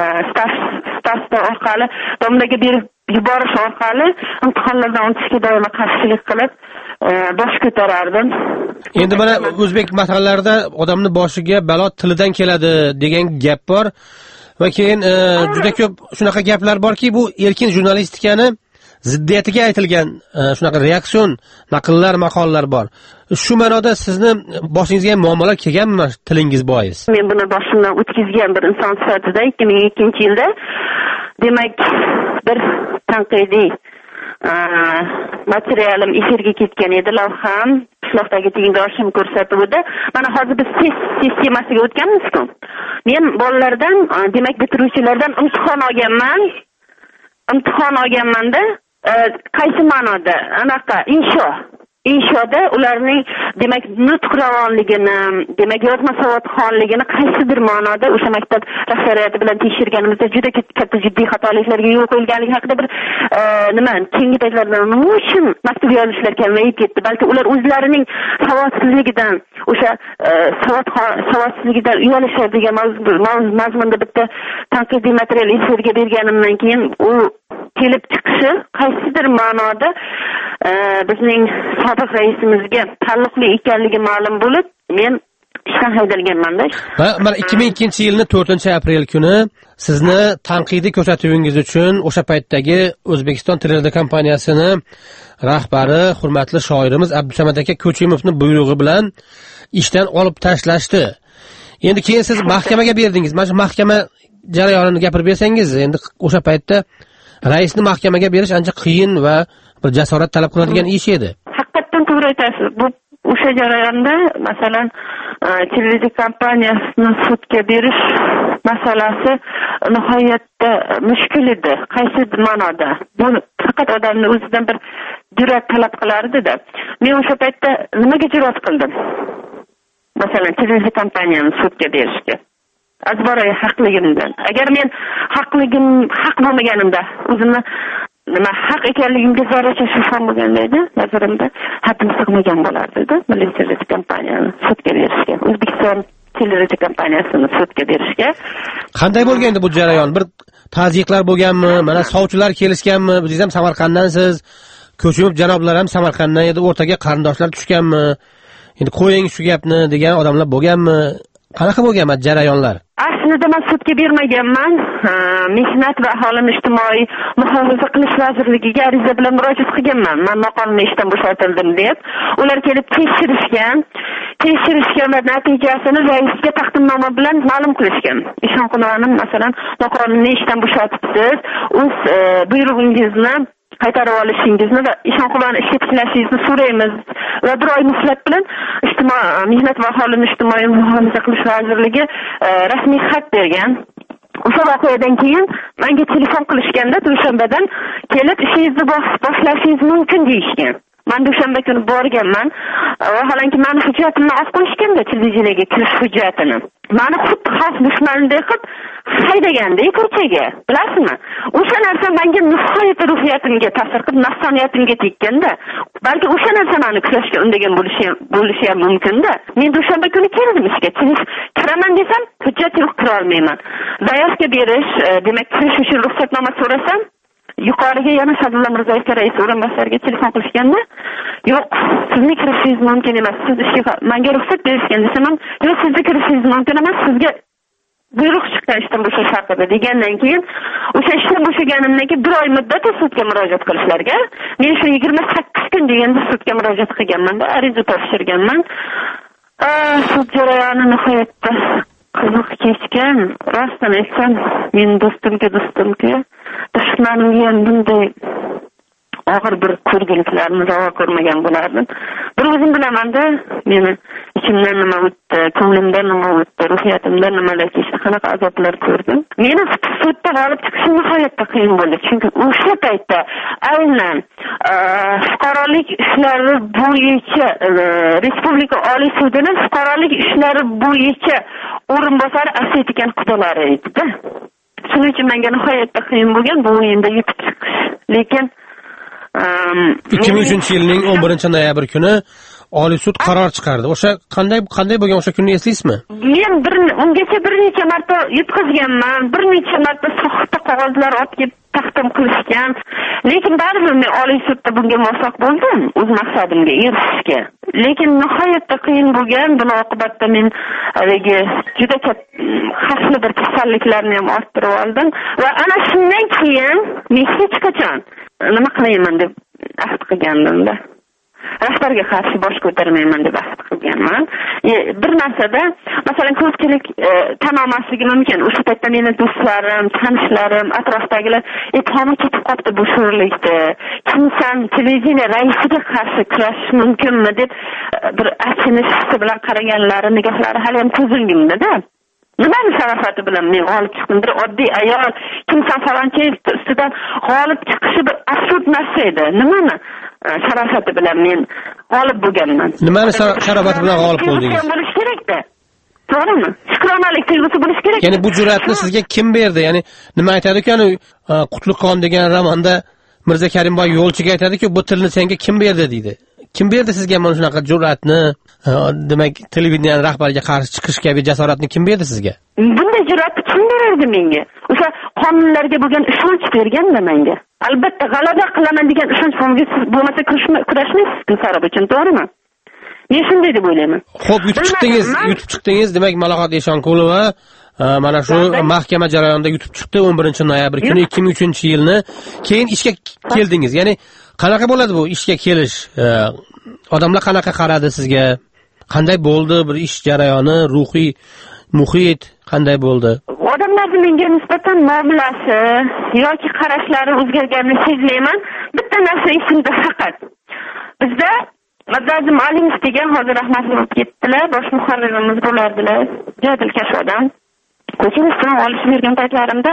staj orqali domlaga berib yuborish orqali imtihonlardan o'tishga doim qarshilik qilib bosh ko'tarardim. Endi mana o'zbek masallarida odamning boshiga balo tilidan keladi degan gap bor va keyin juda ko'p shunaqa gaplar borki, bu erkin jurnalistikani ziddiyatiga aytilgan shunaqa reaksion naqllar, maqollar bor. Shu ma'noda sizni boshingizga ham muammolar kelganmi tilingiz bois? Men buni boshimdan o'tkazgan bir inson sifatida ikki ming ikkinchi yilda demak bir tanqidiy materialim efirga ketgan edi, lavham qishloqdagi tengdoshim ko'rsatib edi. Mana hozir biz test sistemasiga o'tganmiz-ku. Men bolalardan, demak bitiruvchilardan imtihon olganman. Imtihon olganmanda, qaysi ma'noda? Anaqa insho inshoda ularning demak nutq ravonligini, demak yozma savodxonligini qaysidir ma'noda o'sha maktab rahbariyati bilan tekshirganimizda juda katta jiddiy xatoliklarga yo'l qo'yilganligi haqida bir nima keyingi paytlarda nima uchun maktub yozishlar kamayib ketdi? Balki ular o'zlarining savodsizligidan, o'sha savodsizligidan uyalishar degan mazmunda bitta tanqidiy material efirga berganimdan keyin u kelib chiqishi qaysidir ma'noda bizning sobiq raisimizga taalluqli ekanligi ma'lum bo'lib, men ishdan haydalganman-da. Va mana ikki ming ikkinchi yilning to'rtinchi aprel kuni sizni tanqidiy ko'rsatuvingiz uchun o'sha paytdagi O'zbekiston televideniya kompaniyasini rahbari, hurmatli shoirimiz Abdusamad aka Ko'chimovning buyrug'i bilan ishdan olib tashlashdi. Endi keyin siz mahkamaga berdingiz. Mana shu mahkama jarayonini gapirib bersangiz, endi o'sha paytda raisni mahkamaga berish ancha qiyin va bir jasorat talab qiladigan ish edi. Haqiqatan to'g'ri aytasiz. Bu o'sha jarayonda masalan televideniya kompaniyasini sudga berish masalasi nihoyatda mushkul edi. Qaysi ma'noda? Bu faqat odamning o'zidan bir jur'at talab qilardi-da. Men o'sha paytda nimaga jur'at qildim? Masalan televideniya kompaniyani sudga berishga. Azbaroy haqligimdan. Agar men haqligim haq bo'lmaganimda, o'zimni nima haq ekanligimga zarracha shubham bo'lganda edi, nazarimda haddim sig'magan bo'lardi-da. Milliy televideniya kompaniyani sudga berishga, O'zbekiston televideniya kompaniyasini sudga berishga. Qanday bo'lgandi bu jarayon? Bir tazyiqlar bo'lganmi? Mana sovchilar kelishganmi? Biz ham Samarqanddansiz. Ko'chimov janoblar ham Samarqanddan edi. O'rtaga qarindoshlar tushganmi? Endi qo'ying shu gapni degan odamlar bo'lganmi? Qanaqa bo'lgan jarayonlar? Aslida men sudga bermaganman. Mehnat va aholini ijtimoiy muhofaza qilish vazirligiga ariza bilan murojaat qilganman. Men maqomimni ishdan bo'shatildim deb. Ular kelib tekshirishgan. Tekshirishgan va natijasini raisga taqdimnoma bilan ma'lum qilishgan. Ishonqulonim masalan maqomimni ishdan bo'shatibsiz. O'z buyrug'ingizni qaytarib olishingizni va ishonquloni ishga tiklashingizni so'raymiz va bir oy muhlat bilan ijtimoiy mehnat va aholini ijtimoiy muhofaza qilish vazirligi rasmiy xat bergan. O'sha voqeadan keyin menga telefon qilishganda dushanbadan kelib ishingizni boshlashingiz mumkin deyishgan. Men dushanba kuni borganman. Vaholanki meni hujjatimni olib qo'yishganda televiziyaga kirish hujjatini. Meni xuddi xalq dushmanidek qilib haydaganda ko'chaga. Bilasizmi? O'sha narsa menga nihoyat ruhiyatimga ta'sir qilib, nafsoniyatimga tekkanda, balki o'sha narsa meni kurashga undagan bo'lishi bo'lishi ham mumkin-da. Men dushanba kuni keldim ishga. Kiraman desam, hujjat yo'q, kira olmayman. Zaявка berish, demak, kirish uchun ruxsatnoma so'rasam, yuqoriga yana Sadulla Mirzayev rais o'rinbosariga telefon qilishganda, yo'q, sizni kirishingiz mumkin emas. Siz ishga menga ruxsat berishgan desam, yo'q, sizni kirishingiz mumkin emas, sizga buyruq chiqqan ishdan bo'shash haqida degandan keyin o'sha ishdan bo'shaganimdan keyin bir oy muddatda sudga murojaat qilishlarga, men shu yigirma sakkiz kun deganda sudga murojaat qilganman-da, ariza topshirganman. Sud jarayoni nihoyatda qiziq kechgan. Rostdan aytsam, men do'stimga do'stimga dushmanimga ham bunday og'ir bir ko'rgiliklarni ravo ko'rmagan bo'lardim. Bir o'zim bilaman-da, meni ichimdan nima o'tdi, ko'nglimdan nima o'tdi, ruhiyatimdan nimalar kechdi, qanaqa azoblar ko'rdim. Meni sudda g'olib chiqishim nihoyatda qiyin bo'ldi, chunki o'sha paytda aynan fuqarolik ishlari bo'yicha Respublika Oliy sudining fuqarolik ishlari bo'yicha o'rinbosari Asetikan qudalari edi-da. shuning uchun menga nihoyatda qiyin bo'lgan bu o'yinda yutib chiqish. Lekin ikki ming uchinchi yilning o'n birinchi noyabr kuni Oliy sud qaror chiqardi. O'sha qanday qanday bo'lgan o'sha kunni eslaysizmi? Men bir ungacha bir necha marta yutqizganman, bir necha marta soxta qog'ozlar olib kelib taqdim qilishgan. Lekin baribir men Oliy sudda bunga muvaffaq bo'ldim, o'z maqsadimga erishishga. Lekin nihoyatda qiyin bo'lgan, buni oqibatda men haligi juda katta xavfli bir kasalliklarni ham orttirib oldim va ana shundan keyin men hech qachon nima qilayman deb ahd qilgandim-da. Rahbarga qarshi bosh ko'tarmayman deb ahd qilganman. Bir narsada, masalan, ko'pchilik tan olmasligi mumkin. O'sha paytda meni do'stlarim, tanishlarim, atrofdagilar, "E, Tomi ketib qoldi bu sho'rlikda. Kimsan televideniya raisiga qarshi kurashish mumkinmi?" deb bir achinish hissi bilan qaraganlari, nigohlari hali ham ko'z o'ngimda-da. Nimani sharofati bilan men g'olib chiqdim? Bir oddiy ayol kimsan falonchi ustidan g'olib chiqishi bir absurd narsa edi. Nimani sharofati bilan men g'olib bo'lganman? Nimani sharofati bilan g'olib bo'ldingiz? Bo'lish kerak-da. To'g'rimi? Shukronalik tuyg'usi bo'lish kerak. Ya'ni bu jur'atni sizga kim berdi? Ya'ni nima aytadi-ku, ya'ni Qutlug'on degan romanda Mirza Karimboy yo'lchiga aytadi-ku, bu tilni senga kim berdi deydi. Kim berdi sizga mana shunaqa jur'atni, demak, televideniya rahbariga qarshi chiqish kabi jasoratni kim berdi sizga? Bunday jur'atni kim berdi menga? O'sha qonunlarga bo'lgan ishonch berganda menga. Albatta g'alaba qilaman degan ishonch bo'lmasa kurashmaysiz-ku Sarob uchun, to'g'rimi? Men shunday deb o'ylayman. Xo'p, yutib chiqdingiz, yutib chiqdingiz, demak, Malohat Eshonqulova mana shu mahkama jarayonida yutib chiqdi o'n birinchi noyabr kuni ikki ming uchinchi yilni. Keyin ishga keldingiz. Ya'ni qanaqa bo'ladi bu ishga kelish? Odamlar qanaqa qaradi sizga? Qanday bo'ldi bir ish jarayoni, ruhiy muhit qanday bo'ldi? Odamlarning menga nisbatan muomalasi yoki qarashlari o'zgarganini sezmayman. Bitta narsa esimda faqat. Bizda Abdazim Alimov degan hozir rahmatli bo'lib ketdilar, bosh muharririmiz bo'lardilar. Jadilkash odam. Ko'chimizdan olib bergan paytlarimda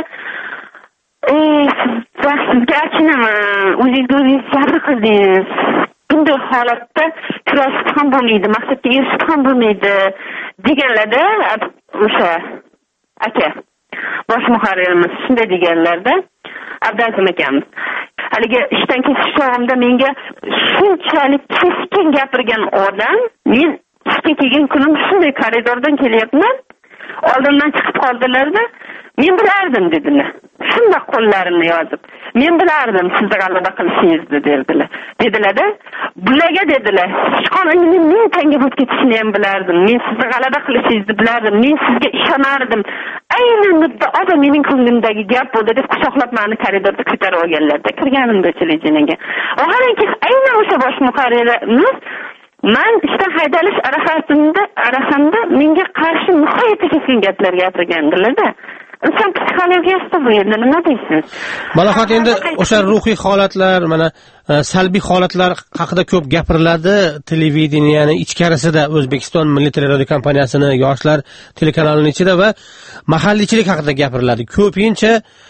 "Ey, sizga achinaman, o'zingizni o'zingiz jabr qildingiz. Bunday holatda kurashib ham bo'lmaydi, maqsadga erishib ham bo'lmaydi" deganlarda o'sha aka bosh muharririmiz shunday deganlarda, Abdazim akamiz haligi ishdan ketish chog'imda menga shunchalik keskin gapirgan odam, men ishga kelgan kunim shunday koridordan kelyapman, oldimdan chiqib qoldilarda, men bilardim dedilar. Shunda qo'llarimni yozib, men bilardim sizni g'alaba qilishingizni dedilar. Dedilar-da, bularga dedilar, sichqoningni ming tanga bo'lib ketishini ham bilardim. Men sizni g'alaba qilishingizni bilardim. Men sizga ishonardim. Aynan muddao mening ko'nglimdagi gap bo'ldi deb quchoqlab meni koridorda ko'tarib olganlarda kirganimda televideniyega. Vaholanki aynan o'sha bosh muharririmiz men ishdan haydalish arafatimda arasamda menga qarshi nihoyatda keskin gaplar gapirgandilar-da. Inson psixologiyasida bu endi nima deysiz? Malohat, endi o'sha ruhiy holatlar, mana salbiy holatlar haqida ko'p gapiriladi televideniyaning ichkarisida, O'zbekiston Milliy teleradiokompaniyasini kompaniyasini, yoshlar telekanalining ichida va mahalliychilik haqida gapiriladi. Ko'pincha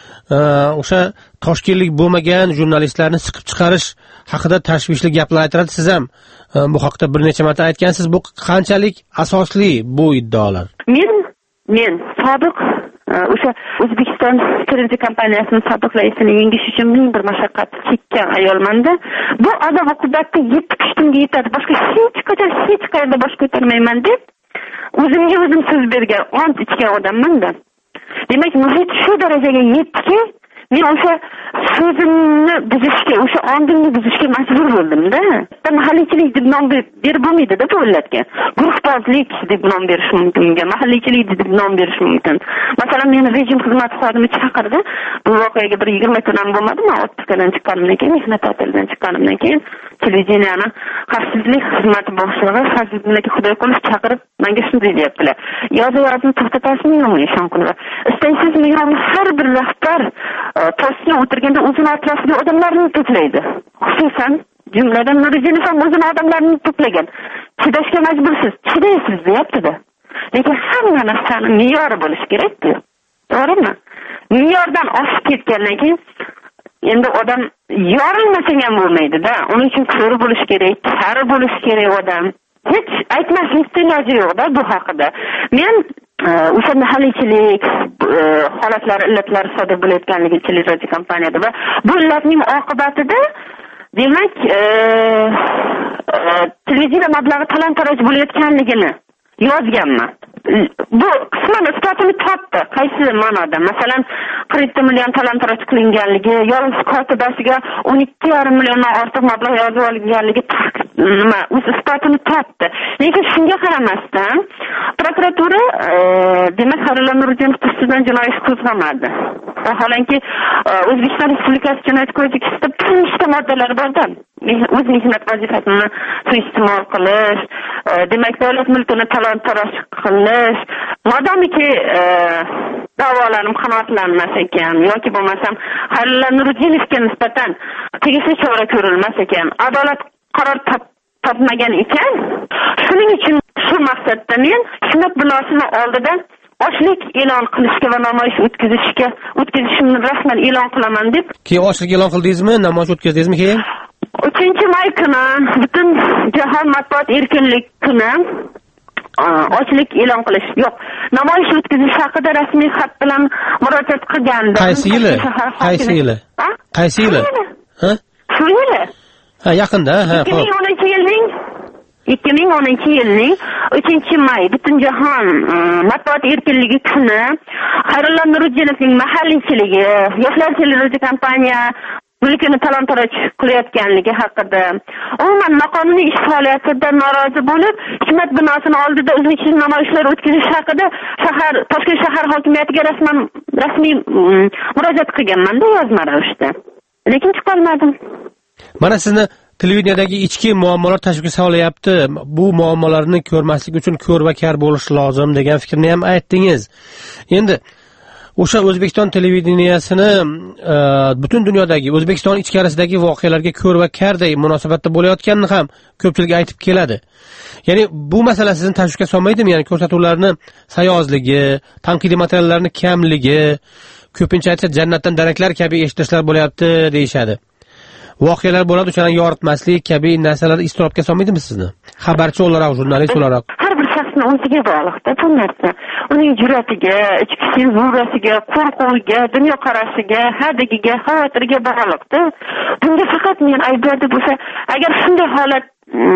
o'sha toshkentlik bo'lmagan jurnalistlarni siqib chiqarish haqida tashvishli gaplar aytiladi. Siz ham bu haqda bir necha marta aytgansiz. Bu qanchalik asosli bu iddaolar? Men men sobiq o'sha O'zbekiston televiziya kompaniyasining sobiq raisini yengish uchun ming bir mashaqqat chekkan ayolmanda. Bu azob oqibatda yetti kuchimga yetadi. Boshqa hech qachon hech qayerda bosh ko'tarmayman deb o'zimga o'zim so'z bergan, ont ichgan odamman-da. Demak, muhit shu darajaga yetdiki, men o'sha so'zimni buzishga, o'sha ondimni buzishga majbur bo'ldim-da. Mahalliychilik deb nom berib bo'lmaydi-da bu o'llatga. Guruhbozlik deb nom berish mumkin, mahalliychilik deb nom berish mumkin. Masalan, meni rejim xizmati xodimi chaqirdi. Bu voqeaga bir yigirma kun ham bo'lmadi, men otpuskadan chiqqanimdan keyin, mehnat ta'tilidan chiqqanimdan keyin televideniyani xavfsizlik xizmati boshlig'i Fazliddinlarga Xudoy qo'lish chaqirib, menga shunday deyaptilar: "Yozuvozni to'xtatasizmi yo'qmi Eshonqulova? Istaysizmi yo'qmi, har bir rahbar postga o'tirganda o'zini atrofiga odamlarni to'playdi. Xususan, jumladan Nuriddinov ham o'zini odamlarni to'plagan. Chidashga majbursiz, chidaysiz deyapti-da. Lekin hamma narsani me'yori bo'lishi kerak-ku. To'g'rimi? Me'yordan oshib ketgandan keyin endi odam yorilmasang ham bo'lmaydi-da. Uning uchun ko'ri bo'lishi kerak, tari bo'lishi kerak odam. Hech aytmaslikning iloji yo'q-da bu haqida. Men o'sha mahalliychilik, holatlari, illatlari sodir bo'layotganligi televideniya kompaniyada va bu illatning oqibatida demak televideniya mablag'i talon-taroj bo'layotganligini yozganman. Bu qisman isbotini topdi. Qaysi ma'noda? Masalan, qirq yetti million talon-taroj qilinganligi, yolg'iz kotibasiga o'n ikki yarim milliondan ortiq mablag' yozib olinganligi nima o'z isbotini topdi. Lekin shunga qaramasdan prokuratura demak Xayrullo Nuriddinov ustidan jinoiy ish qo'zg'amadi. Vaholanki O'zbekiston Respublikasi Jinoyat kodeksida bir nechta moddalar borda. O'z mehnat vazifasini suiiste'mol qilish, demak davlat mulkini talon-taroj qilish, modomiki da'volarim qanoatlanmas ekan yoki bo'lmasam Xayrullo Nuriddinovga nisbatan tegishli chora ko'rilmas ekan, adolat qaror topmagan ekan, shuning uchun shu maqsadda men Hikmat binosini oldida ochlik e'lon qilishga va namoyish o'tkazishga o'tkazishimni rasman e'lon qilaman deb. Keyin ochlik e'lon qildingizmi, namoyish o'tkazdingizmi keyin? uchinchi may kuni butun jahon matbuot erkinlik kuni ochlik e'lon qilish yo'q, namoyish o'tkazish haqida rasmiy xat bilan murojaat qilgandim. Qaysi yili? Qaysi yili? Qaysi yili? Ha? Shu yili. Ha, yaqinda, ha, ikki ming o'ninchi yilning ikki ming o'ninchi yilning uchinchi may butun jahon matbuot erkinligi kuni Xayrullo Nuriddinovning mahalliychiligi, yoshlar televideniya kompaniya mulkini talon-taroj qilayotganligi haqida, umuman noqonuniy ish faoliyatidan norozi bo'lib, Hikmat binosini oldida uzluksiz namoyishlar o'tkazish haqida shahar Toshkent shahar hokimiyatiga rasman rasmiy murojaat qilganman-da yozma ravishda. Lekin chiqolmadim. Mana sizni televideniyadagi ichki muammolar tashvishga solyapti. Bu muammolarni ko'rmaslik uchun ko'r va kar bo'lish lozim degan fikrni ham aytdingiz. Endi o'sha O'zbekiston televideniyasini butun dunyodagi, O'zbekiston ichkarisidagi voqealarga ko'r va karday munosabatda bo'layotganini ham ko'pchilik aytib keladi. Ya'ni bu masala sizni tashvishga solmaydimi? Ya'ni ko'rsatuvlarni sayozligi, tanqidiy materiallarning kamligi, ko'pincha aytsa jannatdan daraklar kabi eshitishlar bo'layapti deyshadi. Voqealar bo'ladi, o'shalarni yoritmaslik kabi narsalar iztirobga solmaydimi sizni? Xabarchi o'laroq, jurnalist o'laroq. Har bir shaxsning o'ziga bog'liqda bu narsa. Uning jur'atiga, ichki senzurasiga, qo'rquviga, dunyoqarashiga, hadigiga, xavotiriga bog'liqda. Bunga faqat men aybdor deb bo'lsa, agar shunday holat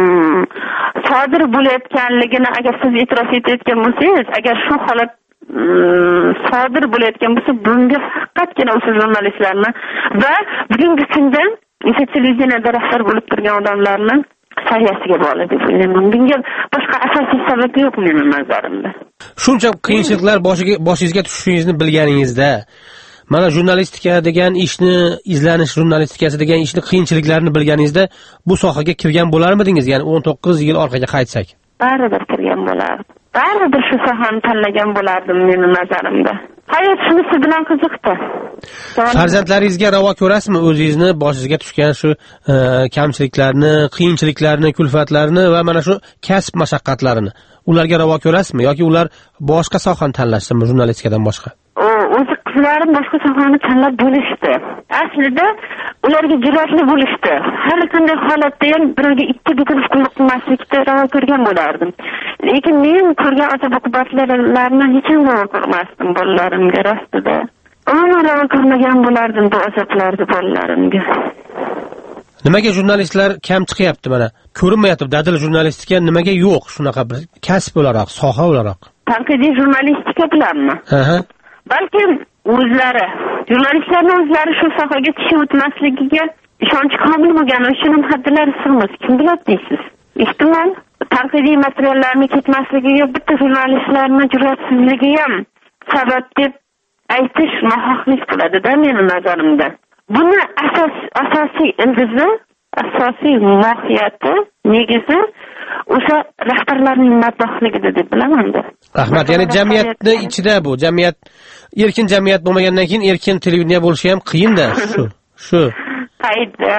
sodir bo'layotganligini agar siz e'tirof etayotgan bo'lsangiz, agar shu holat sodir bo'layotgan bo'lsa, bunga faqatgina o'sha jurnalistlarni va bugungi kunda o'sha televideniyada rahbar bo'lib turgan odamlarni saviyasiga bog'liq deb o'ylayman. Bunga boshqa asosiy sabab yo'q mening nazarimda. Shuncha qiyinchiliklar boshiga boshingizga tushishingizni bilganingizda, mana jurnalistika degan ishni, izlanish jurnalistikasi degan ishni qiyinchiliklarini bilganingizda bu sohaga kirgan bo'larmidingiz? Ya'ni o'n to'qqiz yil orqaga qaytsak. Baribir kirgan bo'lardim. Baribir shu sohani tanlagan bo'lardim mening nazarimda. Hayot shunisi bilan qiziqdi. Farzandlaringizga ravo ko'rasizmi o'zingizni boshingizga tushgan shu kamchiliklarni, qiyinchiliklarni, kulfatlarni va mana shu kasb mashaqqatlarini? Ularga ravo ko'rasizmi yoki ular boshqa sohani tanlashdimi jurnalistikadan boshqa? O'zi qizlarim boshqa sohani tanlab bo'lishdi. Aslida ularga jur'atli bo'lishdi. Har qanday holatda ham birovga ikki bitilib qilmaslikda ravo ko'rgan bo'lardim. Lekin men ko'rgan azob-uqubatlarni hech ham ravo ko'rmasdim bolalarimga rostida. Umuman ravo ko'rmagan bo'lardim bu azoblarni bolalarimga. Nimaga jurnalistlar kam chiqyapti mana? Ko'rinmayapti dadil jurnalistika nimaga yo'q shunaqa bir kasb o'laroq, soha o'laroq? Tanqidiy jurnalistika bilanmi? Aha. Balki o'zlari, jurnalistlarning o'zlari shu sohaga tishi o'tmasligiga ishonch komil bo'lgani uchun ham haddlari sig'mas. Kim biladi deysiz? Ehtimol tanqidiy materiallarni ketmasligiga bitta jurnalistlarning jur'atsizligi ham sabab deb aytish nohaqlik qiladi-da mening nazarimda. Buni asos asosiy ildizi, asosiy mohiyati, negizi o'sha rahbarlarning maddohligida deb bilaman-da. Rahmat, ya'ni jamiyatning ichida bu, jamiyat erkin jamiyat bo'lmagandan keyin erkin televideniya bo'lishi ham qiyin-da, shu. Shu. Qayda.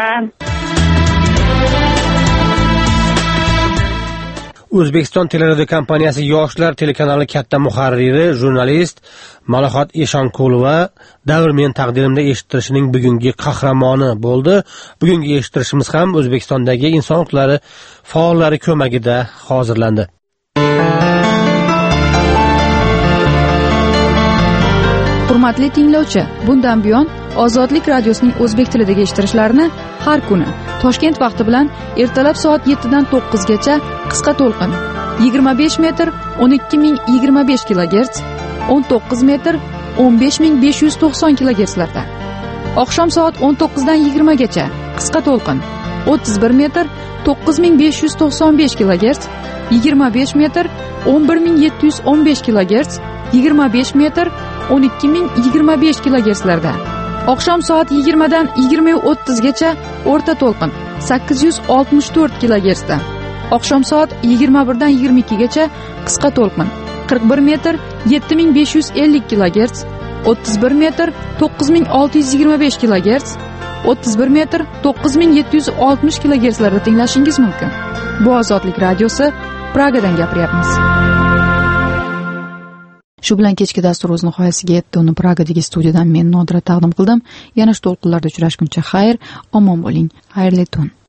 O'zbekiston teleradio kompaniyasi Yoshlar telekanali katta muharriri, jurnalist Malahot Eshonqulova Davr men taqdirimda eshittirishining bugungi qahramoni bo'ldi. Bugungi eshittirishimiz ham O'zbekistondagi inson huquqlari faollari ko'magida hozirlandi. Hurmatli tinglovchi, bundan buyon Ozodlik radiosining o'zbek tilidagi eshittirishlarini har kuni Toshkent vaqti bilan ertalab soat yettidan to'qqizgacha qisqa to'lqin yigirma besh metr o'n ikki ming yigirma besh kilogerts, o'n to'qqiz metr o'n besh ming besh yuz to'qson kilogertslarda. Oqshom soat o'n to'qqizdan yigirmagacha qisqa to'lqin o'ttiz bir metr to'qqiz ming besh yuz to'qson besh kilogerts, yigirma besh metr o'n bir ming yetti yuz o'n besh kilogerts, yigirma besh metr o'n ikki ming yigirma besh kilogertslarda. Oqshom soat yigirmadan yigirma o'ttizgacha o'rta to'lqin sakkiz yuz oltmish to'rt kilogertsda. Oqshom soat yigirma birdan yigirma ikkigacha qisqa to'lqin qirq bir metr yetti ming besh yuz ellik kilogerts, o'ttiz bir metr to'qqiz ming olti yuz yigirma besh kilogerts, o'ttiz bir metr to'qqiz ming yetti yuz oltmish kilogertslarda tinglashingiz mumkin. Bu Ozodlik radiosi, Pragadan gapiryapmiz. Shu bilan kechki dastur o'z nihoyasiga yetdi. Uni Pragadagi studiyadan men Nodira taqdim qildim. Yana shu to'lqinlarda uchrashguncha xayr, omon bo'ling. Xayrli tun.